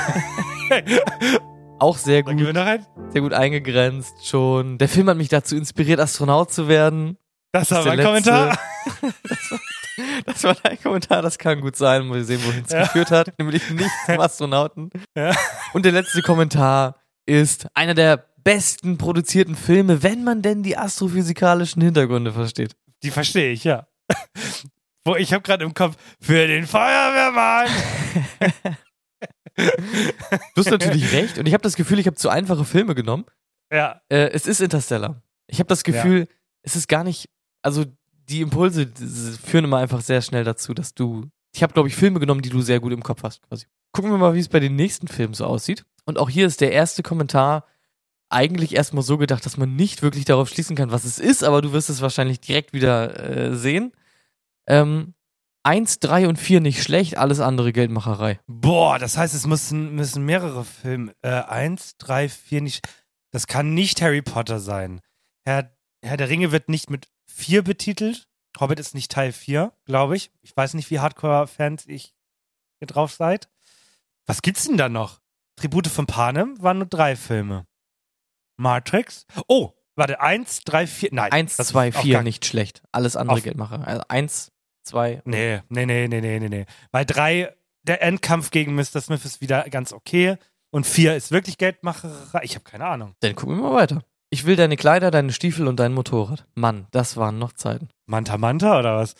Auch sehr Dann gehen wir gut, noch rein. sehr gut eingegrenzt schon. Der Film hat mich dazu inspiriert, Astronaut zu werden. Das war ist der mein Kommentar. Das war dein Kommentar, das kann gut sein. Mal sehen, wohin es Ja. geführt hat. Nämlich nicht zum Astronauten. Ja. Und der letzte Kommentar ist einer der besten produzierten Filme, wenn man denn die astrophysikalischen Hintergründe versteht. Die verstehe ich, ja. Ich habe gerade im Kopf, für den Feuerwehrmann. Du hast natürlich recht. Und ich habe das Gefühl, ich habe zu einfache Filme genommen. Ja. Es ist Interstellar. Ich habe das Gefühl, es ist gar nicht, also die Impulse führen immer einfach sehr schnell dazu, dass du. Ich habe, glaube ich, Filme genommen, die du sehr gut im Kopf hast, quasi. Gucken wir mal, wie es bei den nächsten Filmen so aussieht. Und auch hier ist der erste Kommentar eigentlich erstmal so gedacht, dass man nicht wirklich darauf schließen kann, was es ist, aber du wirst es wahrscheinlich direkt wieder sehen. 1, 3 und 4 nicht schlecht, alles andere Geldmacherei. Boah, das heißt, es müssen mehrere Filme. 1, 3, 4 nicht. Das kann nicht Harry Potter sein. Herr der Ringe wird nicht mit 4 betitelt. Hobbit ist nicht Teil 4, glaube ich. Ich weiß nicht, wie Hardcore-Fans ihr drauf seid. Was gibt's denn da noch? Tribute von Panem waren nur 3 Filme. Matrix. Oh, warte, 1, 3, 4. Nein. 1, 2, 4 nicht schlecht. Alles andere Geldmacher. Also 1, 2. Nee. Weil 3, der Endkampf gegen Mr. Smith ist wieder ganz okay. Und 4 ist wirklich Geldmacherei. Ich habe keine Ahnung. Dann gucken wir mal weiter. Ich will deine Kleider, deine Stiefel und dein Motorrad. Mann, das waren noch Zeiten. Manta oder was?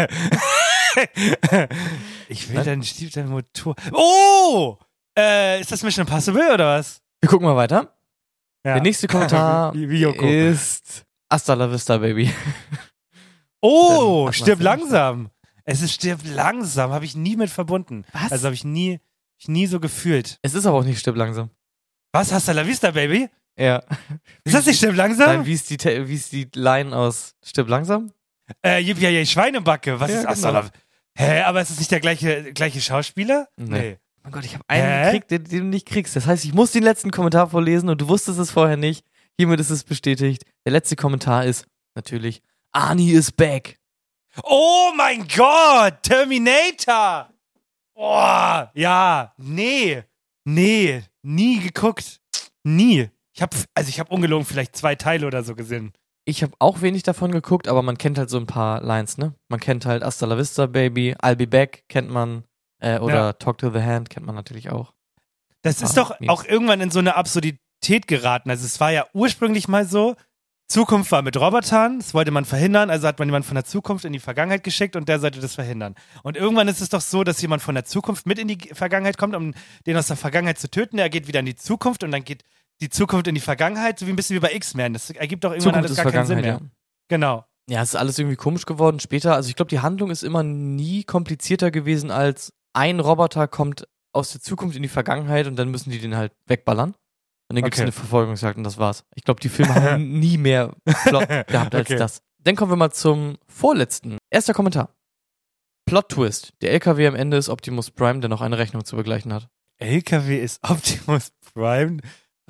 Ich will deinen Stiefel, dein Motor. Oh! Ist das Mission Impossible oder was? Wir gucken mal weiter. Ja. Der nächste Kommentar ist Hasta la Vista, Baby. Oh, stirb langsam. Es ist stirb langsam, habe ich nie mit verbunden. Was? Also habe ich nie so gefühlt. Es ist aber auch nicht stirb langsam. Was, Hasta la Vista, Baby? Ja. Ist das nicht stirb langsam? Nein, wie ist die Line aus stirb langsam? Yippie Schweinebacke. Was Ja, ist Hasta la Vista? Hä, aber ist es nicht der gleiche Schauspieler? Nee. Oh mein Gott, ich habe einen gekriegt, den du nicht kriegst. Das heißt, ich muss den letzten Kommentar vorlesen und du wusstest es vorher nicht. Hiermit ist es bestätigt. Der letzte Kommentar ist natürlich Arnie is back. Oh mein Gott, Terminator! Oh, ja, nee, nie geguckt. Nie. Ich hab ungelogen vielleicht 2 Teile oder so gesehen. Ich habe auch wenig davon geguckt, aber man kennt halt so ein paar Lines, ne? Man kennt halt Hasta la Vista, Baby, I'll be back kennt man. Oder Talk to the Hand kennt man natürlich auch. Das ist doch auch irgendwann in so eine Absurdität geraten. Also es war ja ursprünglich mal so, Zukunft war mit Robotern, das wollte man verhindern, also hat man jemanden von der Zukunft in die Vergangenheit geschickt und der sollte das verhindern. Und irgendwann ist es doch so, dass jemand von der Zukunft mit in die Vergangenheit kommt, um den aus der Vergangenheit zu töten. Der geht wieder in die Zukunft und dann geht die Zukunft in die Vergangenheit, so wie ein bisschen wie bei X-Men. Das ergibt doch irgendwann alles gar keinen Sinn mehr. Ja. Genau. Ja, es ist alles irgendwie komisch geworden später. Also ich glaube, die Handlung ist immer nie komplizierter gewesen als ein Roboter kommt aus der Zukunft in die Vergangenheit und dann müssen die den halt wegballern. Und dann gibt es eine Verfolgungsjagd und das war's. Ich glaube, die Filme haben nie mehr Plot gehabt als das. Dann kommen wir mal zum vorletzten. Erster Kommentar. Plot-Twist. Der LKW am Ende ist Optimus Prime, der noch eine Rechnung zu begleichen hat. LKW ist Optimus Prime?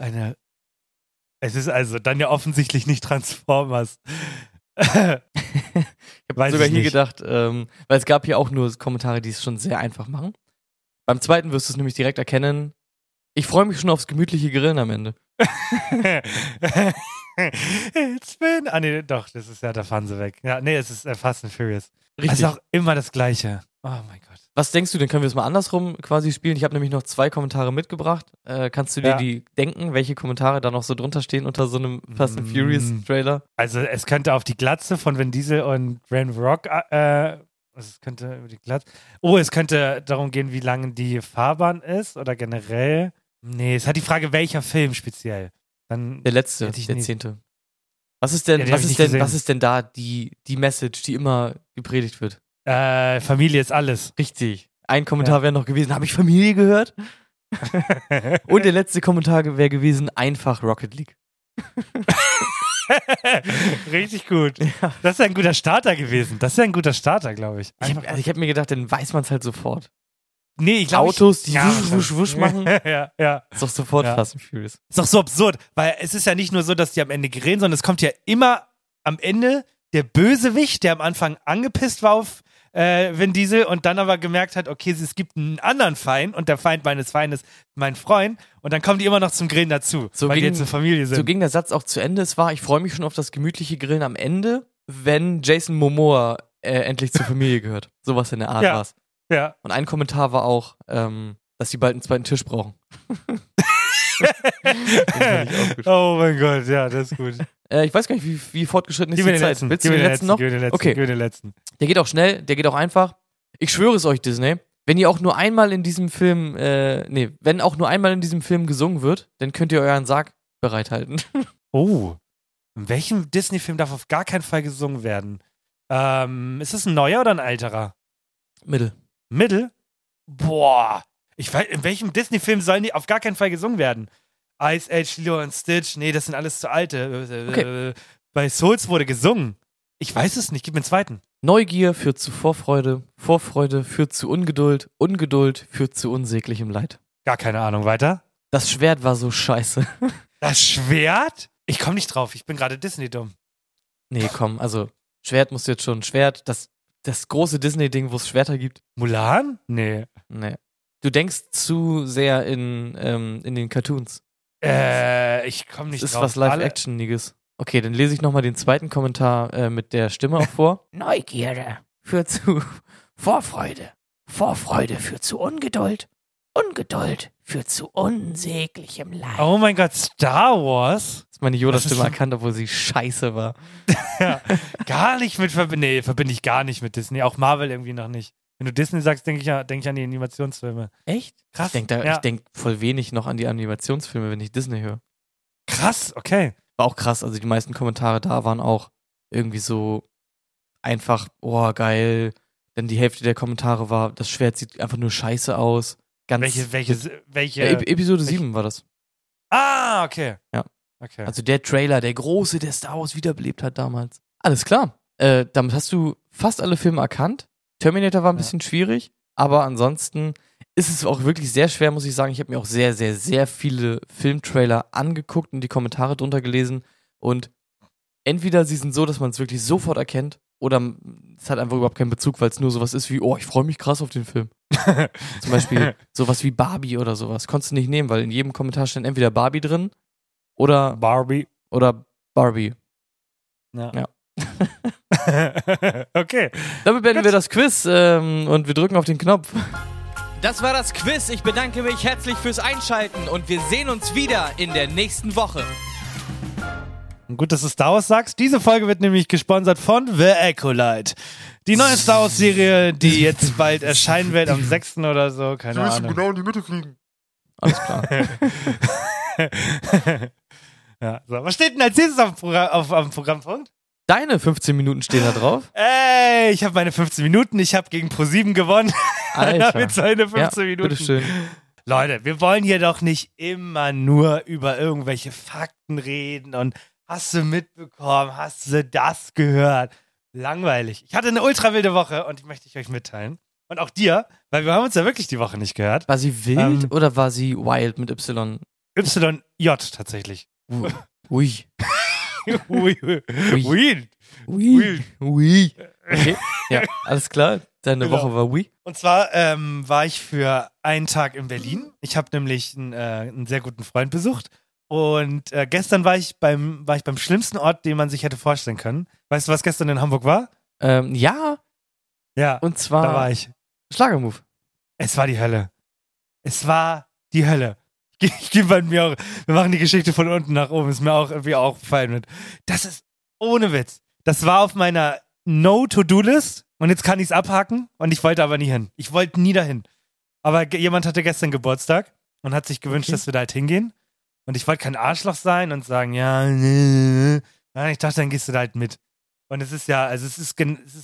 Es ist also dann ja offensichtlich nicht Transformers. Ich habe sogar hier gedacht, weil es gab hier auch nur Kommentare, die es schon sehr einfach machen. Beim zweiten wirst du es nämlich direkt erkennen. Ich freue mich schon aufs gemütliche Grillen am Ende. Nee, doch, das ist ja, da fahren sie weg. Ja, nee, es ist Fast and Furious. Richtig. Es ist auch immer das Gleiche. Oh mein Gott. Was denkst du, dann können wir es mal andersrum quasi spielen? Ich habe nämlich noch 2 Kommentare mitgebracht. Kannst du dir die denken, welche Kommentare da noch so drunter stehen unter so einem Fast and Furious Trailer? Also es könnte auf die Glatze von Vin Diesel und Ran Rock, es könnte über die Glatze. Oh, es könnte darum gehen, wie lang die Fahrbahn ist oder generell. Nee, es hat die Frage, welcher Film speziell. Dann der letzte, der 10. Was ist denn da die Message, die immer gepredigt wird? Familie ist alles. Richtig. Ein Kommentar wäre noch gewesen, habe ich Familie gehört? Und der letzte Kommentar wäre gewesen, einfach Rocket League. Richtig gut. Ja. Das ist ein guter Starter gewesen. Das ist ein guter Starter, glaube ich. Ich hab mir gedacht, dann weiß man es halt sofort. Nee, ich glaube Autos, die wusch machen. ja. Ist doch sofort Fast and Furious. Ist doch so absurd, weil es ist ja nicht nur so, dass die am Ende grillen, sondern es kommt ja immer am Ende der Bösewicht, der am Anfang angepisst war auf Vin Diesel und dann aber gemerkt hat, okay, es gibt einen anderen Feind und der Feind meines Feindes mein Freund und dann kommen die immer noch zum Grillen dazu, weil die jetzt eine Familie sind. So ging der Satz auch zu Ende. Es war, ich freue mich schon auf das gemütliche Grillen am Ende, wenn Jason Momoa endlich zur Familie gehört. Sowas in der Art war's. Ja. Und ein Kommentar war auch, dass die bald einen zweiten Tisch brauchen. Oh mein Gott, ja, das ist gut. Ich weiß gar nicht, wie fortgeschritten ist die Zeit. Willst du den letzten noch? Okay. Gib mir den letzten. Der geht auch schnell, der geht auch einfach. Ich schwöre es euch, Disney, wenn ihr auch nur einmal in diesem Film, wenn auch nur einmal in diesem Film gesungen wird, dann könnt ihr euren Sarg bereithalten. Oh. In welchem Disney-Film darf auf gar keinen Fall gesungen werden? Ist das ein neuer oder ein älterer? Mittel. Mittel? Boah. Ich weiß, in welchem Disney-Film sollen die auf gar keinen Fall gesungen werden? Ice Age, Lilo und Stitch, nee, das sind alles zu alte. Okay. Bei Souls wurde gesungen. Ich weiß es nicht, gib mir einen zweiten. Neugier führt zu Vorfreude, Vorfreude führt zu Ungeduld, Ungeduld führt zu unsäglichem Leid. Gar keine Ahnung, weiter. Das Schwert war so scheiße. Das Schwert? Ich komme nicht drauf, ich bin gerade Disney-dumm. Nee, komm, also Schwert muss jetzt schon, Schwert, das große Disney-Ding, wo es Schwerter gibt. Mulan? Nee. Nee. Du denkst zu sehr in den Cartoons. Ich komme nicht Das ist drauf. was Live-Action-iges. Okay, dann lese ich nochmal den zweiten Kommentar mit der Stimme auch vor. Neugierde führt zu Vorfreude. Vorfreude führt zu Ungeduld. Ungeduld führt zu unsäglichem Leid. Oh mein Gott, Star Wars? Das ist meine Was Yoda-Stimme ist- erkannt, obwohl sie scheiße war. Ja, gar nicht mit verbinde ich gar nicht mit Disney. Auch Marvel irgendwie noch nicht. Wenn du Disney sagst, denke ich an die Animationsfilme. Echt? Krass. Ich denke ja. denk voll wenig noch an die Animationsfilme, wenn ich Disney höre. Krass, okay. War auch krass, also die meisten Kommentare da waren auch irgendwie so einfach, oh geil. Denn die Hälfte der Kommentare war, das Schwert sieht einfach nur scheiße aus. Ganz Welche? Episode 7 war das. Ah, okay. Ja. Okay. Also der Trailer, der große, der Star Wars wiederbelebt hat damals. Alles klar. Damit hast du fast alle Filme erkannt. Terminator war ein bisschen schwierig, aber ansonsten ist es auch wirklich sehr schwer, muss ich sagen. Ich habe mir auch sehr, sehr, sehr viele Filmtrailer angeguckt und die Kommentare drunter gelesen. Und entweder sie sind so, dass man es wirklich sofort erkennt, oder es hat einfach überhaupt keinen Bezug, weil es nur sowas ist wie, oh, ich freue mich krass auf den Film. Zum Beispiel sowas wie Barbie oder sowas. Konntest du nicht nehmen, weil in jedem Kommentar stand entweder Barbie drin oder Barbie. Barbie. Ja. Ja. Okay. Damit beenden wir das Quiz und wir drücken auf den Knopf. Das war das Quiz. Ich bedanke mich herzlich fürs Einschalten und wir sehen uns wieder in der nächsten Woche. Gut, dass du Star Wars sagst. Diese Folge wird nämlich gesponsert von The Acolyte. Die neue Star Wars Serie, die jetzt bald erscheinen wird, am 6. oder so. Keine Ahnung. genau in die Mitte kriegen. Alles klar. Ja, so. Was steht denn als nächstes auf dem Programmpunkt? Deine 15 Minuten stehen da drauf. Ey, ich habe meine 15 Minuten. Ich habe gegen ProSieben gewonnen. Alter. Damit seine 15 Minuten. Bitteschön. Leute, wir wollen hier doch nicht immer nur über irgendwelche Fakten reden und hast du mitbekommen, hast du das gehört? Langweilig. Ich hatte eine ultra wilde Woche und die möchte ich euch mitteilen. Und auch dir, weil wir haben uns ja wirklich die Woche nicht gehört. War sie wild oder war sie wild mit Y? YJ tatsächlich. Ui. Ui. Weird. Ui. Ui. Okay, ja, alles klar. Deine Genau. Woche war ui. Und zwar war ich für einen Tag in Berlin. Ich habe nämlich einen sehr guten Freund besucht. Und gestern war ich beim schlimmsten Ort, den man sich hätte vorstellen können. Weißt du, was gestern in Hamburg war? Ja, Ja, und zwar da war ich. Schlagermove. Es war die Hölle. Es war die Hölle. Ich gehe bei mir auch, wir machen die Geschichte von unten nach oben, ist mir auch irgendwie aufgefallen mit. Das ist ohne Witz. Das war auf meiner No-To-Do-List und jetzt kann ich es abhaken und ich wollte aber nie hin. Ich wollte nie dahin. Aber jemand hatte gestern Geburtstag und hat sich gewünscht, dass wir da halt hingehen. Und ich wollte kein Arschloch sein und sagen, ja, nee. Ja, ich dachte, dann gehst du da halt mit. Und es ist ja, also es ist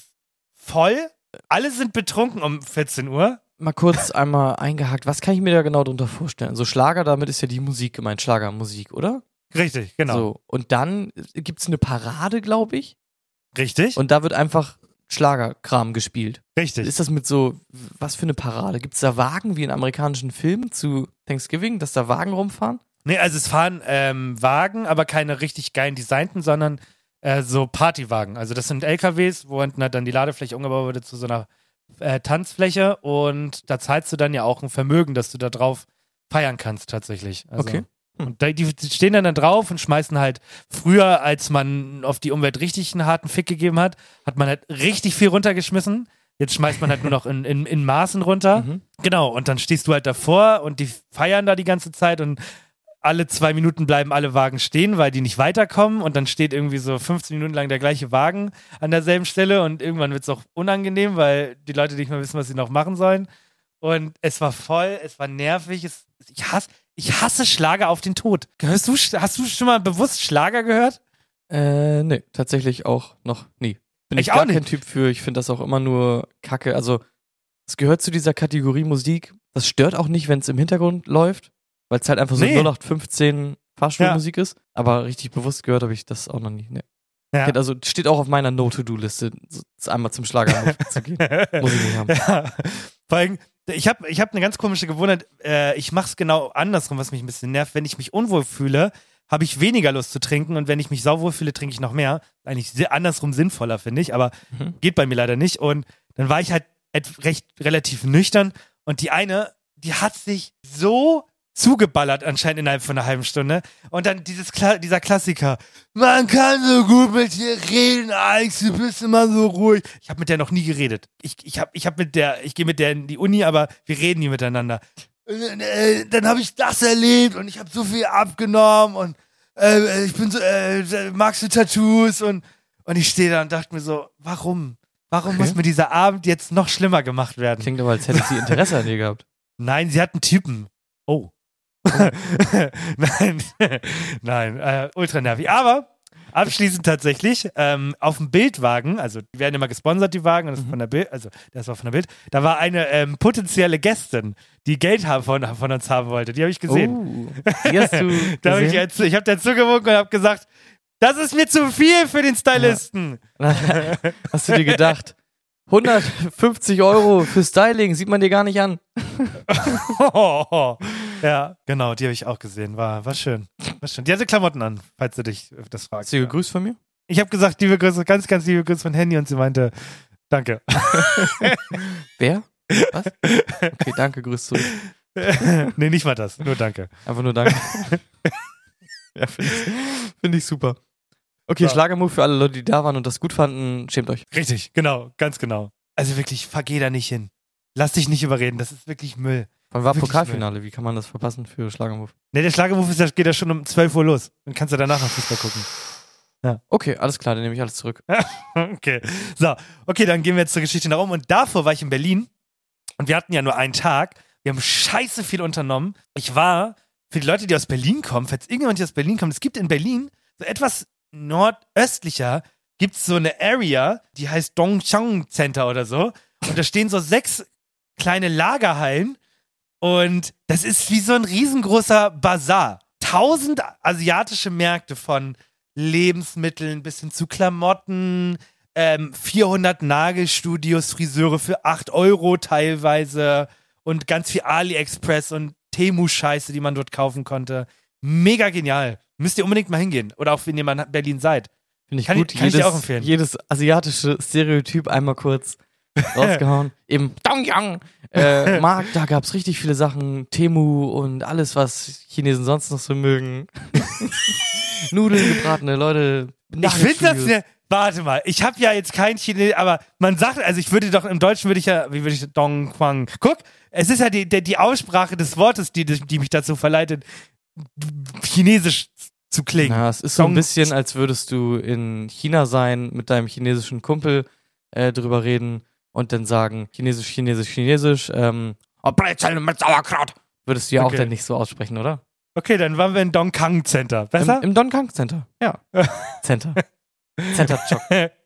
voll. Alle sind betrunken um 14 Uhr. Mal kurz einmal eingehakt. Was kann ich mir da genau drunter vorstellen? Also Schlager, damit ist ja die Musik gemeint, Schlagermusik, oder? Richtig, genau. So, und dann gibt es eine Parade, glaube ich. Richtig, Und da wird einfach Schlagerkram gespielt. richtig. Ist das mit so, was für eine Parade? Gibt es da Wagen wie in amerikanischen Filmen zu Thanksgiving, dass da Wagen rumfahren? Nee, also es fahren Wagen, aber keine richtig geilen designten, sondern so Partywagen. Also das sind LKWs, wo hinten halt dann die Ladefläche umgebaut wurde zu so einer Tanzfläche und da zahlst du dann ja auch ein Vermögen, dass du da drauf feiern kannst tatsächlich. Also, Okay. Und die stehen dann da drauf und schmeißen halt, früher, als man auf die Umwelt richtig einen harten Fick gegeben hat, hat man halt richtig viel runtergeschmissen. Jetzt schmeißt man halt nur noch in Maßen runter. Mhm. Genau, und dann stehst du halt davor und die feiern da die ganze Zeit und alle 2 Minuten bleiben alle Wagen stehen, weil die nicht weiterkommen und dann steht irgendwie so 15 Minuten lang der gleiche Wagen an derselben Stelle und irgendwann wird es auch unangenehm, weil die Leute nicht mehr wissen, was sie noch machen sollen. Und es war voll, es war nervig, ich hasse Schlager auf den Tod. Hast du schon mal bewusst Schlager gehört? Nee, tatsächlich auch noch nie. Bin ich auch gar nicht. kein Typ für. Ich finde das auch immer nur Kacke. Also, es gehört zu dieser Kategorie Musik. Das stört auch nicht, wenn es im Hintergrund läuft, weil es halt einfach so Nee. 0815 Fahrstuhlmusik ist. Aber richtig bewusst gehört habe ich das auch noch nie. Nee. Ja. Also, steht auch auf meiner No-To-Do-Liste, so einmal zum Schlager zu gehen. Muss ich nicht haben. Ja. Vor allem, ich hab eine ganz komische Gewohnheit. Ich mach's genau andersrum, was mich ein bisschen nervt. Wenn ich mich unwohl fühle, habe ich weniger Lust zu trinken und wenn ich mich sauwohl fühle, trinke ich noch mehr. Eigentlich andersrum sinnvoller, finde ich, aber geht bei mir leider nicht. Und dann war ich halt relativ nüchtern und die eine, die hat sich so zugeballert anscheinend innerhalb von einer halben Stunde. Und dann dieser Klassiker, man kann so gut mit dir reden, Alex, du bist immer so ruhig. Ich habe mit der noch nie geredet. Ich gehe mit der in die Uni, aber wir reden nie miteinander. Dann habe ich das erlebt und ich habe so viel abgenommen und ich bin so, magst du Tattoos? Und ich stehe da und dachte mir so, warum? Warum muss mir dieser Abend jetzt noch schlimmer gemacht werden? Klingt aber, als hätte sie Interesse an dir gehabt. Nein, sie hat einen Typen. Oh. Nein, ultra nervig. Aber abschließend tatsächlich, auf dem Bildwagen, also die werden immer gesponsert, die Wagen, und das ist von der Bild, also das war von der Bild, da war eine potenzielle Gästin, die Geld von uns haben wollte. Die habe ich gesehen. Die hast du gesehen? Ich habe der zugewunken und habe gesagt, das ist mir zu viel für den Stylisten. Hast du dir gedacht, 150 € für Styling, sieht man dir gar nicht an. Ja, genau, die habe ich auch gesehen. War schön. Die hatte Klamotten an, falls du dich das fragst. Hast du gegrüßt von mir? Ich habe gesagt, liebe Grüße, ganz, ganz liebe Grüße von Handy und sie meinte, danke. Wer? Was? Okay, danke, grüß zurück. Nee, nicht mal das, nur danke. Einfach nur danke. Ja, find ich super. Okay, Ja. Schlagermove für alle Leute, die da waren und das gut fanden, schämt euch. Richtig, genau, ganz genau. Also wirklich, geh da nicht hin. Lass dich nicht überreden, das ist wirklich Müll. Wann war Wirklich Pokalfinale? Wie kann man das verpassen für Schlagermove? Ne, der Schlagermove geht ja schon um 12 Uhr los. Dann kannst du danach noch Fußball gucken. Okay, alles klar, dann nehme ich alles zurück. Okay, so. Okay, dann gehen wir jetzt zur Geschichte nach oben. Und davor war ich in Berlin und wir hatten ja nur einen Tag. Wir haben scheiße viel unternommen. Ich war, für die Leute, die aus Berlin kommen, falls irgendjemand hier aus Berlin kommt, es gibt in Berlin so etwas nordöstlicher, gibt es so eine Area, die heißt Dongchang Center oder so. Und da stehen so 6 kleine Lagerhallen und das ist wie so ein riesengroßer Bazar. 1000 asiatische Märkte von Lebensmitteln bis hin zu Klamotten, 400 Nagelstudios, Friseure für 8 € teilweise und ganz viel AliExpress und Temu-Scheiße, die man dort kaufen konnte. Mega genial. Müsst ihr unbedingt mal hingehen. Oder auch, wenn ihr mal in Berlin seid. Finde ich Kann gut. ich- kann ich dir auch empfehlen. Jedes asiatische Stereotyp einmal kurz rausgehauen. Eben Dongyang. Markt, da gab es richtig viele Sachen. Temu und alles, was Chinesen sonst noch so mögen. Nudeln, gebratene Leute. Ich finde das warte mal, ich habe ja jetzt kein Chinesisch, aber man sagt, also ich würde doch, im Deutschen würde ich Dong Quang. Guck, es ist ja die Aussprache des Wortes, die mich dazu verleitet, Chinesisch zu klingen. Na, es ist so ein Dong- bisschen, als würdest du in China sein, mit deinem chinesischen Kumpel drüber reden und dann sagen, Chinesisch, Brezel mit Sauerkraut. Würdest du ja auch Okay. dann nicht so aussprechen, oder? Okay, dann waren wir in Dongkang Center. Besser? Im Donkang Center. Ja. Center. Center Choc.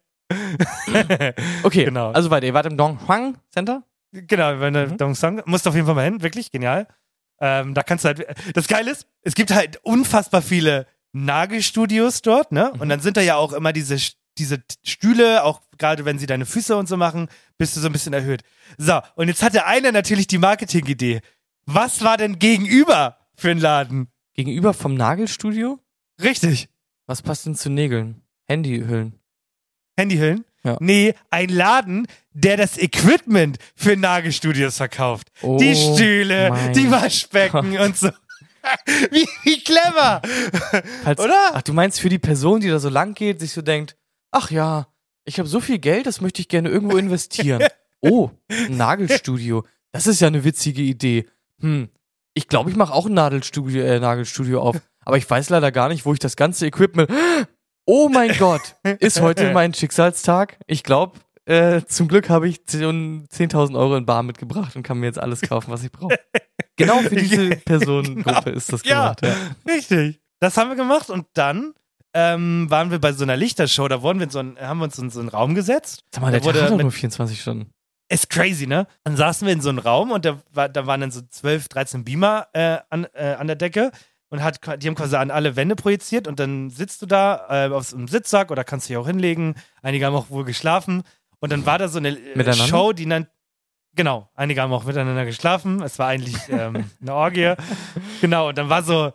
Okay, Genau. also weiter. Ihr wart im Donghang Center? Genau, wenn du Dongsang, musst auf jeden Fall mal hin, wirklich genial. Da kannst du halt, das Geile ist, es gibt halt unfassbar viele Nagelstudios dort, ne? Und dann sind da ja auch immer diese Stühle, auch gerade wenn sie deine Füße und so machen, bist du so ein bisschen erhöht. So, und jetzt hat der eine natürlich die Marketingidee. Was war denn gegenüber für einen Laden? Gegenüber vom Nagelstudio? Richtig. Was passt denn zu Nägeln? Handyhüllen. Handyhüllen? Ja. Nee, ein Laden, der das Equipment für Nagelstudios verkauft. Oh Die Stühle, mein die Waschbecken und so. Wie clever! Oder? Ach, du meinst für die Person, die da so lang geht, sich so denkt, ach ja, ich habe so viel Geld, das möchte ich gerne irgendwo investieren. Oh, ein Nagelstudio. Das ist ja eine witzige Idee. Ich glaube, ich mache auch ein Nagelstudio auf. Aber ich weiß leider gar nicht, wo ich das ganze Equipment... Oh mein Gott, ist heute mein Schicksalstag? Ich glaube, zum Glück habe ich 10.000 € in Bar mitgebracht und kann mir jetzt alles kaufen, was ich brauche. Genau für diese Personengruppe ist das gemacht. Ja. Richtig. Das haben wir gemacht und dann waren wir bei so einer Lichtershow, da haben wir uns in so einen Raum gesetzt. Sag mal, Da der Tag wurde hat doch mit- nur 24 Stunden. Ist crazy, ne? Dann saßen wir in so einem Raum und da waren dann so 12, 13 Beamer an der Decke und die haben quasi an alle Wände projiziert und dann sitzt du da auf so einem Sitzsack oder kannst dich auch hinlegen. Einige haben auch wohl geschlafen und dann war da so eine Miteinander? Show, die nennt genau, einige haben auch miteinander geschlafen. Es war eigentlich eine Orgie. Genau, und dann war es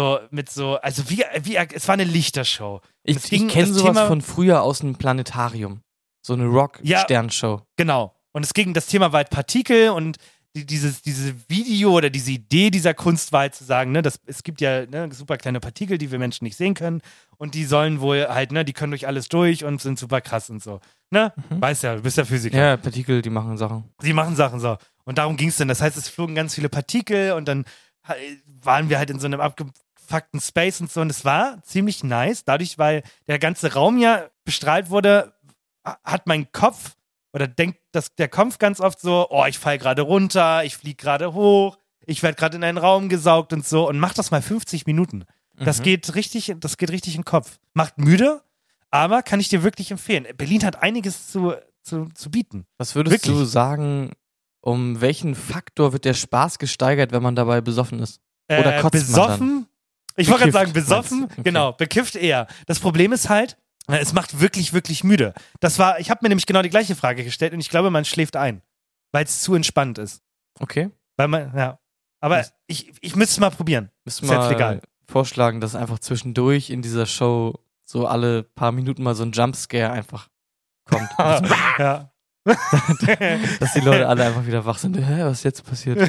war eine Lichtershow. Und es Ich ging kenne das sowas Thema- von früher aus einem Planetarium. So eine Rock-Sternshow. Genau. Und das Thema war halt Partikel und diese Video oder diese Idee dieser Kunst war halt zu sagen, ne, es gibt ja super kleine Partikel, die wir Menschen nicht sehen können und die sollen wohl halt, ne, die können durch alles durch und sind super krass und so. Ne? Weißt ja, du bist ja Physiker. Ja, Partikel, die machen Sachen. Sie machen Sachen so. Und darum ging es dann. Das heißt, es flogen ganz viele Partikel und dann waren wir halt in so einem abgefuckten Space und so. Und es war ziemlich nice. Dadurch, weil der ganze Raum ja bestrahlt wurde, hat mein Kopf oder denkt der Kopf ganz oft so, oh, ich fall gerade runter, ich fliege gerade hoch, ich werde gerade in einen Raum gesaugt und so. Und mach das mal 50 Minuten. Das geht richtig in den Kopf. Macht müde, aber kann ich dir wirklich empfehlen. Berlin hat einiges zu bieten. Was würdest Wirklich? du sagen, um welchen Faktor wird der Spaß gesteigert, wenn man dabei besoffen ist? Oder kotzt besoffen? man dann? Ich wollte gerade sagen, Bekifft, besoffen, meinst du? Okay. genau, bekifft eher. Das Problem ist halt, es macht wirklich, wirklich müde. Ich habe mir nämlich genau die gleiche Frage gestellt und ich glaube, man schläft ein, weil es zu entspannt ist. Okay. Weil man, ja. Aber ich müsste es mal probieren. Müssen Ist jetzt wir legal. vorschlagen, dass einfach zwischendurch in dieser Show so alle paar Minuten mal so ein Jumpscare einfach kommt. Ja. Dass die Leute alle einfach wieder wach sind. Hä, was ist jetzt passiert?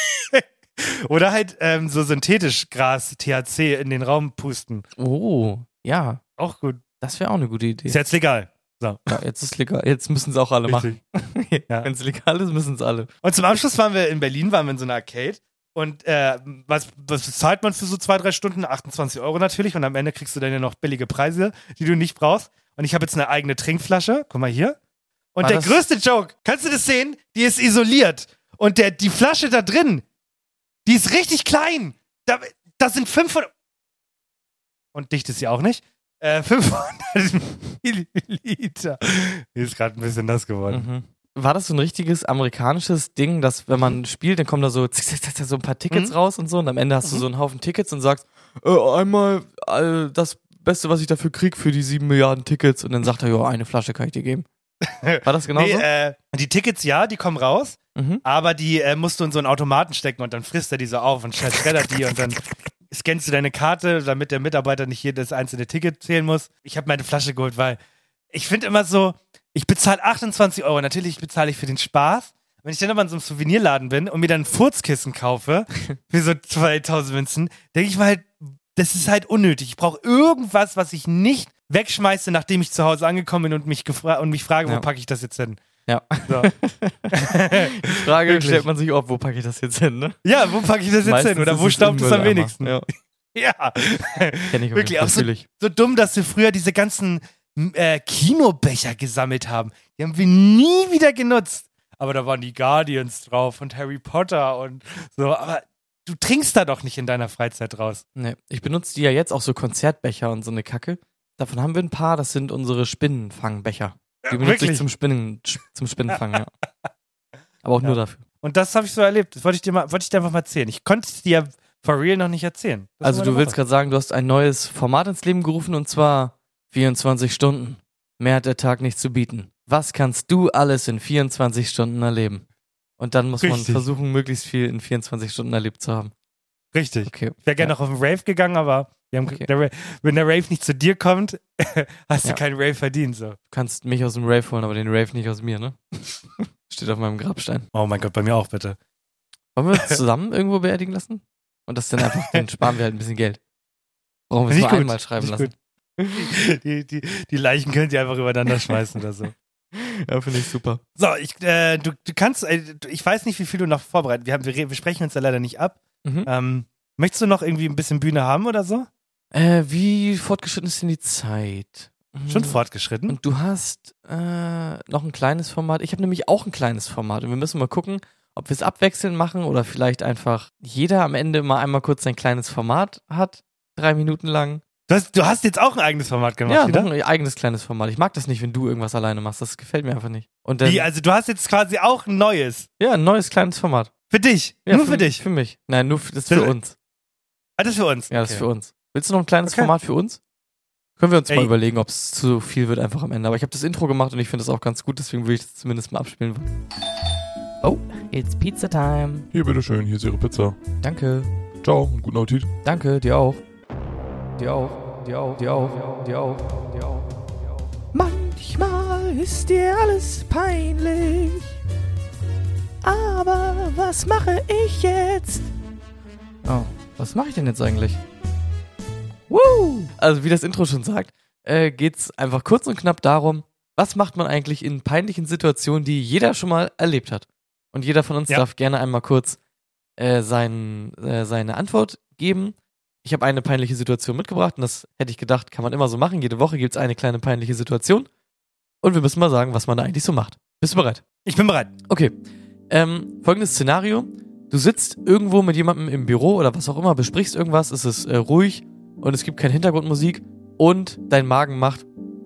Oder halt so synthetisch Gras, THC in den Raum pusten. Oh, ja. Auch gut. Das wäre auch eine gute Idee. Ist jetzt legal. So. Ja, jetzt ist legal. Jetzt müssen es auch alle machen. Richtig. Ja. Wenn es legal ist, müssen es alle. Und zum Abschluss waren wir in so einer Arcade. Und was bezahlt man für so 2-3 Stunden? 28 € natürlich. Und am Ende kriegst du dann ja noch billige Preise, die du nicht brauchst. Und ich habe jetzt eine eigene Trinkflasche. Guck mal hier. Und War der das- größte Joke, kannst du das sehen? Die ist isoliert. Und die Flasche da drin, die ist richtig klein. Da sind 500... Und dicht ist sie auch nicht. 500 Milliliter. Die ist gerade ein bisschen nass geworden. War das so ein richtiges amerikanisches Ding, dass wenn man spielt, dann kommen da so ein paar Tickets raus und so und am Ende hast du so einen Haufen Tickets und sagst, einmal das Beste, was ich dafür krieg für die 7 Milliarden Tickets und dann sagt er, ja, eine Flasche kann ich dir geben. War das genauso? Nee, die Tickets, ja, die kommen raus, aber die musst du in so einen Automaten stecken und dann frisst er die so auf und schreddert die und dann scannst du deine Karte, damit der Mitarbeiter nicht jedes einzelne Ticket zählen muss. Ich habe meine Flasche geholt, weil ich finde immer so, ich bezahle 28 €. Natürlich bezahle ich für den Spaß. Wenn ich dann aber in so einem Souvenirladen bin und mir dann ein Furzkissen kaufe für so 2000 Münzen, denke ich mir halt, das ist halt unnötig. Ich brauche irgendwas, was ich nicht wegschmeiße, nachdem ich zu Hause angekommen bin und mich frage, wo Ja. packe ich das jetzt hin? Ja. So. Die Frage Wirklich. stellt man sich auch, wo packe ich das jetzt hin, ne? Ja, wo packe ich das jetzt Meistens hin? Oder ist wo es staubt im es am Mülleimer. wenigsten? Ja, Ja. kenn ich Wirklich, auch so, natürlich. so dumm, dass wir früher diese ganzen Kinobecher gesammelt haben. Die haben wir nie wieder genutzt. Aber da waren die Guardians drauf und Harry Potter und so. Aber du trinkst da doch nicht in deiner Freizeit raus. Nee, ich benutze die ja jetzt auch so Konzertbecher und so eine Kacke. Davon haben wir ein paar, das sind unsere Spinnenfangbecher. Die benutze ich wirklich? zum Spinnenfangen, ja. Aber auch nur dafür. Und das habe ich so erlebt. Das wollte ich dir einfach mal erzählen. Ich konnte es dir for real noch nicht erzählen. Das Also war du meine willst Woche. gerade sagen, du hast ein neues Format ins Leben gerufen und zwar 24 Stunden. Mehr hat der Tag nicht zu bieten. Was kannst du alles in 24 Stunden erleben? Und dann muss man Richtig. versuchen, möglichst viel in 24 Stunden erlebt zu haben. Richtig. Okay. Ich wäre gerne noch auf den Rave gegangen, aber Okay. wenn der Rave nicht zu dir kommt, hast Ja. du keinen Rave verdient. So. Du kannst mich aus dem Rave holen, aber den Rave nicht aus mir, ne? Steht auf meinem Grabstein. Oh mein Gott, bei mir auch bitte. Wollen wir uns zusammen irgendwo beerdigen lassen? Und das dann einfach, dann sparen wir halt ein bisschen Geld. Brauchen wir es Nicht nur gut, einmal schreiben nicht lassen. gut. Die Leichen könnt ihr einfach übereinander schmeißen oder so. Ja, finde ich super. So, du kannst, ich weiß nicht, wie viel du noch vorbereitet. Wir sprechen uns da leider nicht ab. Mhm. Möchtest du noch irgendwie ein bisschen Bühne haben oder so? Wie fortgeschritten ist denn die Zeit? Schon fortgeschritten? Und du hast noch ein kleines Format. Ich habe nämlich auch ein kleines Format. Und wir müssen mal gucken, ob wir es abwechselnd machen oder vielleicht einfach jeder am Ende mal einmal kurz sein kleines Format hat. 3 Minuten lang. Du hast jetzt auch ein eigenes Format gemacht, Ja, wieder? noch ein eigenes kleines Format. Ich mag das nicht, wenn du irgendwas alleine machst. Das gefällt mir einfach nicht. Und dann, Wie, also du hast jetzt quasi auch ein neues. ja, ein neues kleines Format. Für dich. Ja, Nur für dich. Für mich. Nein, das ist für uns. Ah, das ist für uns. Ja, das ist Okay. für uns. Willst du noch ein kleines Okay. Format für uns? Können wir uns mal Ey. überlegen, ob es zu viel wird einfach am Ende. Aber ich habe das Intro gemacht und ich finde das auch ganz gut, deswegen will ich das zumindest mal abspielen. Oh, it's Pizza Time. Hier, bitteschön, hier ist Ihre Pizza. Danke. Ciao und guten Appetit. Danke, dir auch. Dir auch. Dir auch. Dir auch. Dir auch. Dir auch. Manchmal ist dir alles peinlich. Aber was mache ich jetzt? Oh, was mache ich denn jetzt eigentlich? Woo! Also wie das Intro schon sagt, geht's einfach kurz und knapp darum, was macht man eigentlich in peinlichen Situationen, die jeder schon mal erlebt hat. Und jeder von uns darf gerne einmal kurz seine Antwort geben. Ich habe eine peinliche Situation mitgebracht und das hätte ich gedacht, kann man immer so machen. Jede Woche gibt's eine kleine peinliche Situation und wir müssen mal sagen, was man da eigentlich so macht. Bist du bereit? Ich bin bereit. Okay. Folgendes Szenario. Du sitzt irgendwo mit jemandem im Büro oder was auch immer, besprichst irgendwas, es ist ruhig und es gibt keine Hintergrundmusik und dein Magen macht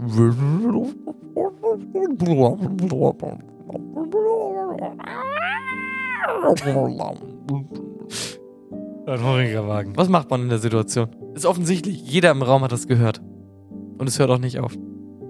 Ein hungriger Wagen. Was macht man in der Situation? Ist offensichtlich, jeder im Raum hat das gehört. Und es hört auch nicht auf.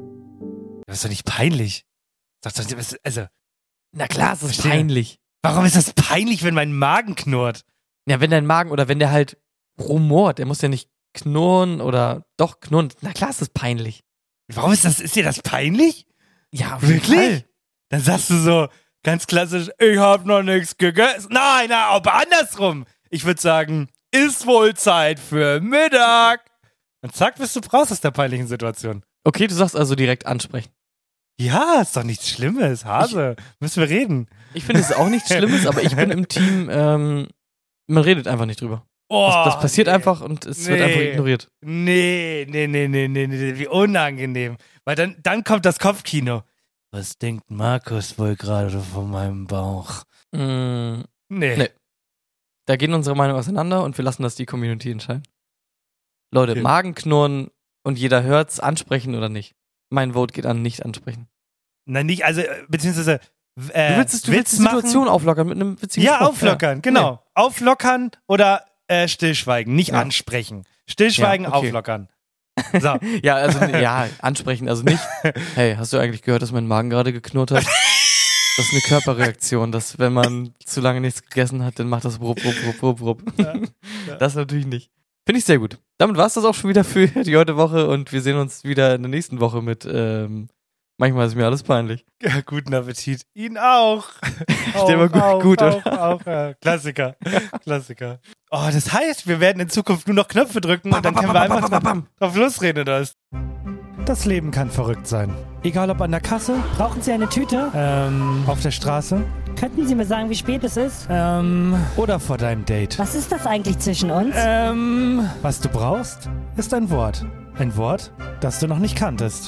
Das ist doch nicht peinlich. Also, Na klar, es ist Verstehe. peinlich. warum ist das peinlich, wenn mein Magen knurrt? Ja, wenn dein Magen oder wenn der halt rumort, der muss ja nicht knurren oder doch knurren. Na klar ist das peinlich. Warum ist dir das peinlich? Ja, auf jeden Wirklich? Fall. Dann sagst du so ganz klassisch, ich hab noch nichts gegessen. Nein, aber andersrum. Ich würde sagen, ist wohl Zeit für Mittag. Und zack, bist du raus aus der peinlichen Situation. Okay, du sagst also direkt ansprechen. Ja, ist doch nichts Schlimmes, Hase. Müssen wir reden. Ich finde es ist auch nichts Schlimmes, aber ich bin im Team, man redet einfach nicht drüber. Oh, Das passiert einfach und es wird einfach ignoriert. Nee, wie unangenehm. Weil dann kommt das Kopfkino. Was denkt Markus wohl gerade von meinem Bauch? Nee. Nee. Da gehen unsere Meinungen auseinander und wir lassen das die Community entscheiden. Leute, Okay. Magenknurren und jeder hört's, ansprechen oder nicht. Mein Vote geht an nicht ansprechen. Nein, nicht, also, beziehungsweise, Du willst die Situation auflockern mit einem witzigen Ja, Spruch. auflockern, genau. Nee. Auflockern oder stillschweigen, nicht Ja. ansprechen. Stillschweigen, Ja, okay. auflockern. So. Ja, also ja, ansprechen, also nicht. Hey, hast du eigentlich gehört, dass mein Magen gerade geknurrt hat? Das ist eine Körperreaktion, dass wenn man zu lange nichts gegessen hat, dann macht das rup, rup, rup, rup, rup. Ja. Das natürlich nicht. Finde ich sehr gut. Damit war es das auch schon wieder für die heutige Woche und wir sehen uns wieder in der nächsten Woche mit manchmal ist mir alles peinlich. Ja, guten Appetit. Ihnen auch. Der war gut, oder? Auch, ja. Klassiker. Klassiker. Oh, das heißt, wir werden in Zukunft nur noch Knöpfe drücken und dann können wir einfach drauf losreden, oder was? Das Leben kann verrückt sein. Egal ob an der Kasse, Brauchen Sie eine Tüte? auf der Straße Könnten Sie mir sagen, wie spät es ist? oder vor deinem Date. Was ist das eigentlich zwischen uns? Was du brauchst, ist ein Wort. Ein Wort, das du noch nicht kanntest.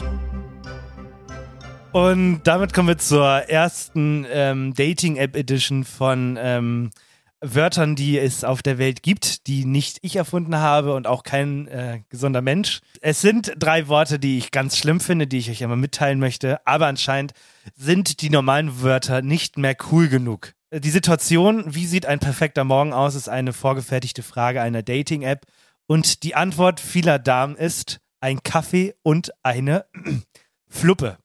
Und damit kommen wir zur ersten Dating-App-Edition von Wörtern, die es auf der Welt gibt, die nicht ich erfunden habe und auch kein gesunder Mensch. Es sind 3 Worte, die ich ganz schlimm finde, die ich euch einmal mitteilen möchte, aber anscheinend sind die normalen Wörter nicht mehr cool genug. Die Situation, wie sieht ein perfekter Morgen aus, ist eine vorgefertigte Frage einer Dating-App und die Antwort vieler Damen ist ein Kaffee und eine Fluppe.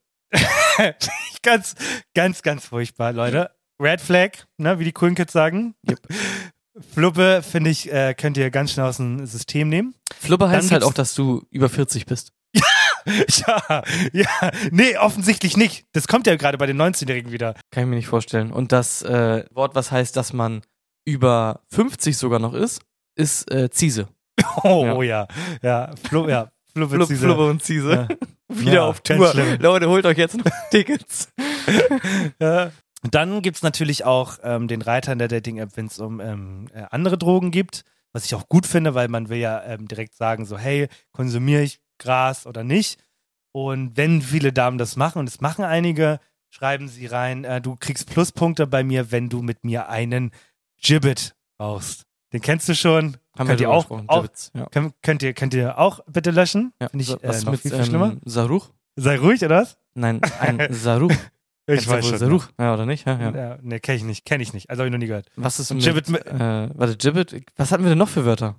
ganz furchtbar, Leute. Red Flag, ne, wie die coolen Kids sagen. Yep. Fluppe, finde ich, könnt ihr ganz schnell aus dem System nehmen. Fluppe heißt Dann halt auch, gibt's- dass du über 40 bist. Ja, nee, offensichtlich nicht. Das kommt ja gerade bei den 19-Jährigen wieder. Kann ich mir nicht vorstellen. Und das Wort, was heißt, dass man über 50 sogar noch ist Ziese. Oh ja. Fluppe, Ziese. Fluppe und Ziese. Ja. Wieder Ja, auf ganz Tour. schlimm. Leute, holt euch jetzt noch Tickets. Ja. Dann gibt's natürlich auch den Reiter in der Dating-App, wenn es um andere Drogen gibt, was ich auch gut finde, weil man will ja direkt sagen, so hey, konsumiere ich Gras oder nicht? Und wenn viele Damen das machen, und es machen einige, schreiben sie rein, du kriegst Pluspunkte bei mir, wenn du mit mir einen Gibbet rauchst. Den kennst du schon, Haben Könnt wir ihr drüber auch- gesprochen. auch- Gibbets, ja. könnt ihr auch bitte löschen? Ja. Finde ich Was noch mit viel schlimmer. Saruch? Sei ruhig, oder was? Nein, ein Saruch. Ich weiß schon. Saruch, ja, oder nicht? Ja, ja. Ja, ne, kenn ich nicht. Also habe ich noch nie gehört. Was ist Und mit, Gibbet warte, Gibbet? Was hatten wir denn noch für Wörter?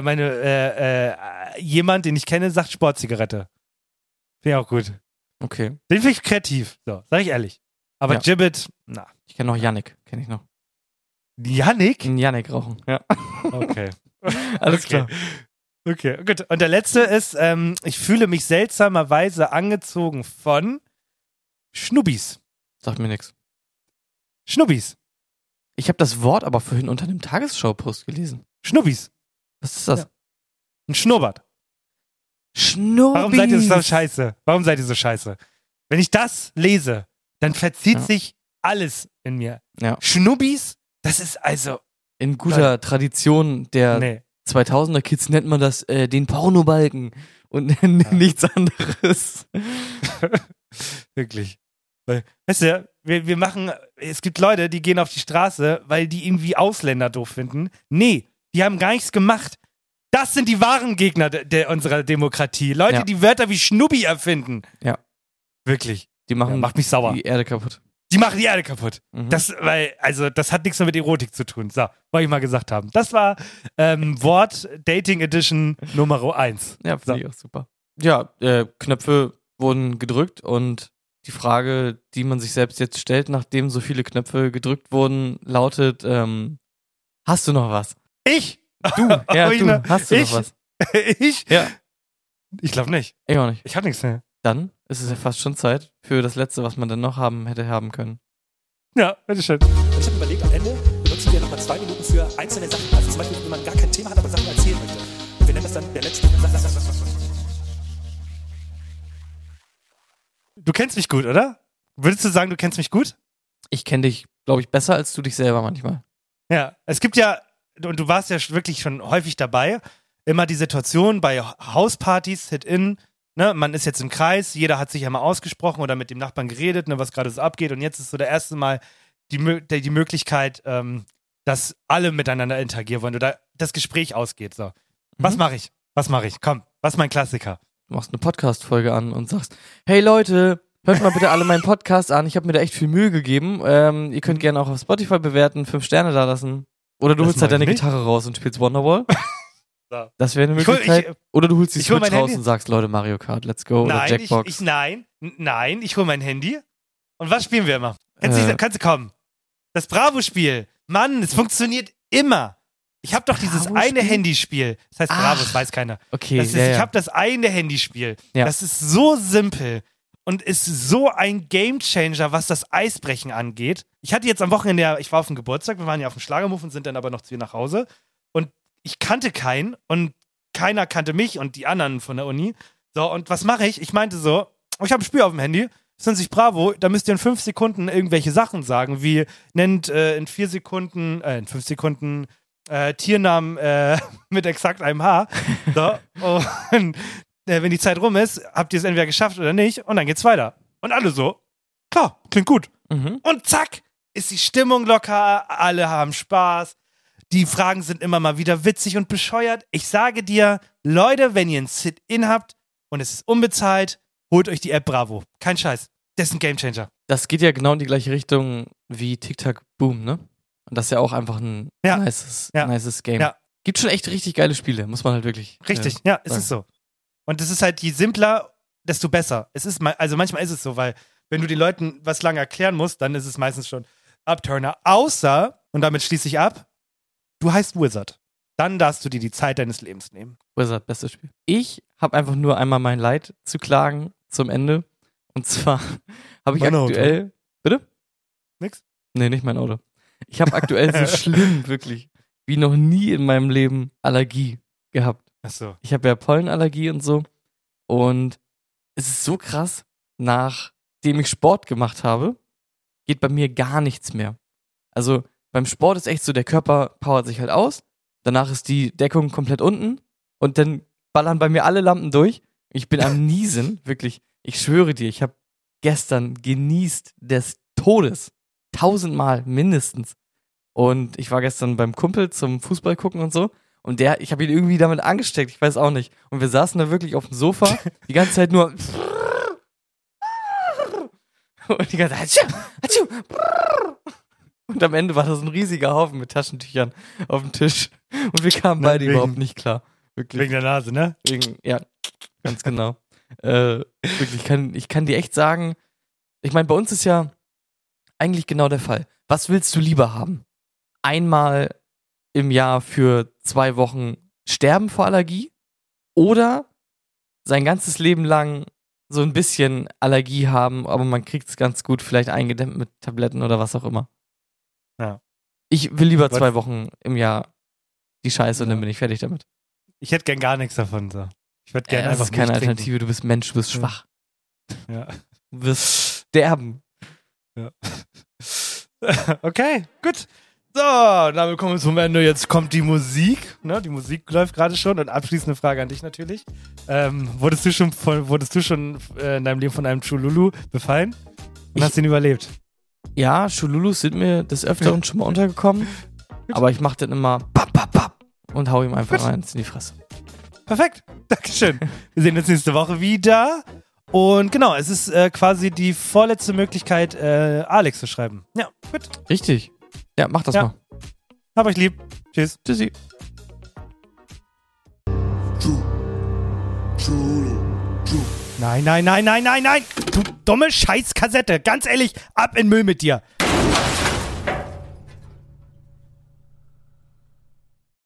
Jemand, den ich kenne, sagt Sportzigarette. Finde ich auch gut. Okay. Den finde ich kreativ, so, sag ich ehrlich. Aber Ja. Gibbet, na. Ich kenne noch Yannick, kenne ich noch. Yannick? Ein Yannick rauchen, ja. Okay. Alles Okay. klar. Okay, gut. Und der letzte ist, ich fühle mich seltsamerweise angezogen von Schnubbis. Sagt mir nix. Schnubbis. Ich habe das Wort aber vorhin unter einem Tagesschau-Post gelesen. Schnubbis. Was ist das? Ja. Ein Schnurrbart. Schnubbis. Warum seid ihr so scheiße? Warum seid ihr so scheiße? Wenn ich das lese, dann verzieht Ja. sich alles in mir. Ja. Schnubbis, das ist also. In guter Tradition der Nee. 2000er Kids nennt man das den Pornobalken und nichts anderes. Wirklich. Weil, weißt du, wir machen, es gibt Leute, die gehen auf die Straße, weil die irgendwie Ausländer doof finden. Nee, die haben gar nichts gemacht. Das sind die wahren Gegner unserer Demokratie. Leute, Ja. die Wörter wie Schnubbi erfinden. Ja. Wirklich. Die machen Ja, macht mich sauer. die Erde kaputt. Die machen die Erde kaputt. Mhm. Das hat nichts mehr mit Erotik zu tun. So, wollte ich mal gesagt haben. Das war Wort Dating Edition Nummer 1. Ja, finde ich auch super. Ja, Knöpfe wurden gedrückt und die Frage, die man sich selbst jetzt stellt, nachdem so viele Knöpfe gedrückt wurden, lautet, hast du noch was? Ich? Du, ja, Hab ich du, noch- hast du ich? noch was? Ich? Ja. Ich glaube nicht. Ich auch nicht. Ich habe nichts mehr. Dann ist es ja fast schon Zeit für das Letzte, was man dann noch hätte haben können. Ja, bitteschön. Ich habe überlegt, am Ende benutzen wir nochmal 2 Minuten für einzelne Sachen. Also zum Beispiel, wenn man gar kein Thema hat, aber Sachen erzählen möchte. Und wir nennen das dann der letzte. Du kennst mich gut, oder? Würdest du sagen, du kennst mich gut? Ich kenne dich, glaube ich, besser als du dich selber manchmal. Ja, es gibt ja, und du warst ja wirklich schon häufig dabei, immer die Situation bei Hauspartys, Hit-In, ne, man ist jetzt im Kreis, jeder hat sich ja mal ausgesprochen oder mit dem Nachbarn geredet, ne, was gerade so abgeht und jetzt ist so der erste Mal die Möglichkeit, dass alle miteinander interagieren wollen oder das Gespräch ausgeht, so. Was mache ich? Komm, was ist mein Klassiker? Du machst eine Podcast-Folge an und sagst, hey Leute, hört mal bitte alle meinen Podcast an, ich habe mir da echt viel Mühe gegeben. Ihr könnt gerne auch auf Spotify bewerten, 5 Sterne da lassen. Oder du Das holst halt mach ich deine nicht. Gitarre raus und spielst Wonderwall. So. Das wäre eine Ich hol- Möglichkeit. Oder du holst die ich hol Switch mein raus Handy. und sagst, Leute, Mario Kart, let's go. Oder Nein, Jackbox. nein, ich hole mein Handy. Und was spielen wir immer? Äh. Kannst du kommen? Das Bravo-Spiel. Mann, es funktioniert immer. Ich habe doch dieses Bravo-Spiel? eine Handyspiel. Das heißt Bravo, das weiß keiner. Okay, Das ist, ja, ja. Ich habe das eine Handyspiel. Ja. Das ist so simpel und ist so ein Gamechanger, was das Eisbrechen angeht. Ich hatte jetzt am Wochenende, ich war auf dem Geburtstag, wir waren ja auf dem Schlagermove und sind dann aber noch zu ihr nach Hause. Und ich kannte keinen und keiner kannte mich und die anderen von der Uni. So, und was mache ich? Ich meinte so, ich habe ein Spiel auf dem Handy, das nennt sich Bravo, da müsst ihr in 5 Sekunden irgendwelche Sachen sagen, wie nennt in 5 Sekunden Tiernamen mit exakt einem H. So, und wenn die Zeit rum ist, habt ihr es entweder geschafft oder nicht und dann geht's weiter. Und alle so, klar, klingt gut. Mhm. Und zack, ist die Stimmung locker, alle haben Spaß. Die Fragen sind immer mal wieder witzig und bescheuert. Ich sage dir, Leute, wenn ihr ein Sit-In habt und es ist unbezahlt, holt euch die App Bravo. Kein Scheiß. Das ist ein Gamechanger. Das geht ja genau in die gleiche Richtung wie TikTok Boom, ne? Und das ist ja auch einfach ein nices Game. Ja. Gibt schon echt richtig geile Spiele, muss man halt wirklich. Richtig, ja, es ist so. Und es ist halt, je simpler, desto besser. Es ist, also manchmal ist es so, weil wenn du den Leuten was lange erklären musst, dann ist es meistens schon Upturner. Außer, und damit schließe ich ab, du heißt Wizard. Dann darfst du dir die Zeit deines Lebens nehmen. Wizard, bestes Spiel. Ich habe einfach nur einmal mein Leid zu klagen zum Ende. Und zwar habe ich Mein Auto. aktuell. Bitte? Nix? Nee, nicht mein Auto. Ich habe aktuell so schlimm, wirklich, wie noch nie in meinem Leben Allergie gehabt. Ach so. Ich habe ja Pollenallergie und so. Und es ist so krass, nachdem ich Sport gemacht habe, geht bei mir gar nichts mehr. Also beim Sport ist echt so, der Körper powert sich halt aus, danach ist die Deckung komplett unten und dann ballern bei mir alle Lampen durch. Ich bin am Niesen, wirklich. Ich schwöre dir, ich habe gestern genießt des Todes. 1000-mal mindestens. Und ich war gestern beim Kumpel zum Fußball gucken und so. Und ich habe ihn irgendwie damit angesteckt, ich weiß auch nicht. Und wir saßen da wirklich auf dem Sofa, die ganze Zeit nur und die ganze Zeit und am Ende war da so ein riesiger Haufen mit Taschentüchern auf dem Tisch. Und wir kamen beide überhaupt nicht klar. Wirklich. Wegen der Nase, ne? Ja, ganz genau. Wirklich, ich kann dir echt sagen, ich meine, bei uns ist ja eigentlich genau der Fall. Was willst du lieber haben? Einmal im Jahr für 2 Wochen sterben vor Allergie oder sein ganzes Leben lang so ein bisschen Allergie haben, aber man kriegt es ganz gut, vielleicht eingedämmt mit Tabletten oder was auch immer. Ja. Ich will lieber 2 Wochen im Jahr die Scheiße und dann bin ich fertig damit. Ich hätte gern gar nichts davon. So. Ich würde gerne Das einfach ist keine nicht Alternative, trinken. du bist Mensch, du bist schwach. Ja. Du wirst sterben. Ja. Okay, gut. So, damit kommen wir zum Ende. Jetzt kommt die Musik. Ne? Die Musik läuft gerade schon. Und abschließende Frage an dich natürlich. Wurdest du schon in deinem Leben von einem Chululu befallen? Und hast ihn überlebt? Ja, Chululus sind mir des Öfteren schon mal untergekommen. Aber ich mache dann immer bap, bap, bap, und hau ihm einfach rein in die Fresse. Perfekt. Dankeschön. Wir sehen uns nächste Woche wieder. Und genau, es ist quasi die vorletzte Möglichkeit, Alex zu schreiben. Ja, gut. Richtig. Ja, mach das mal. Hab euch lieb. Tschüss. Tschüssi. Nein. Du dumme Scheißkassette. Ganz ehrlich, ab in Müll mit dir.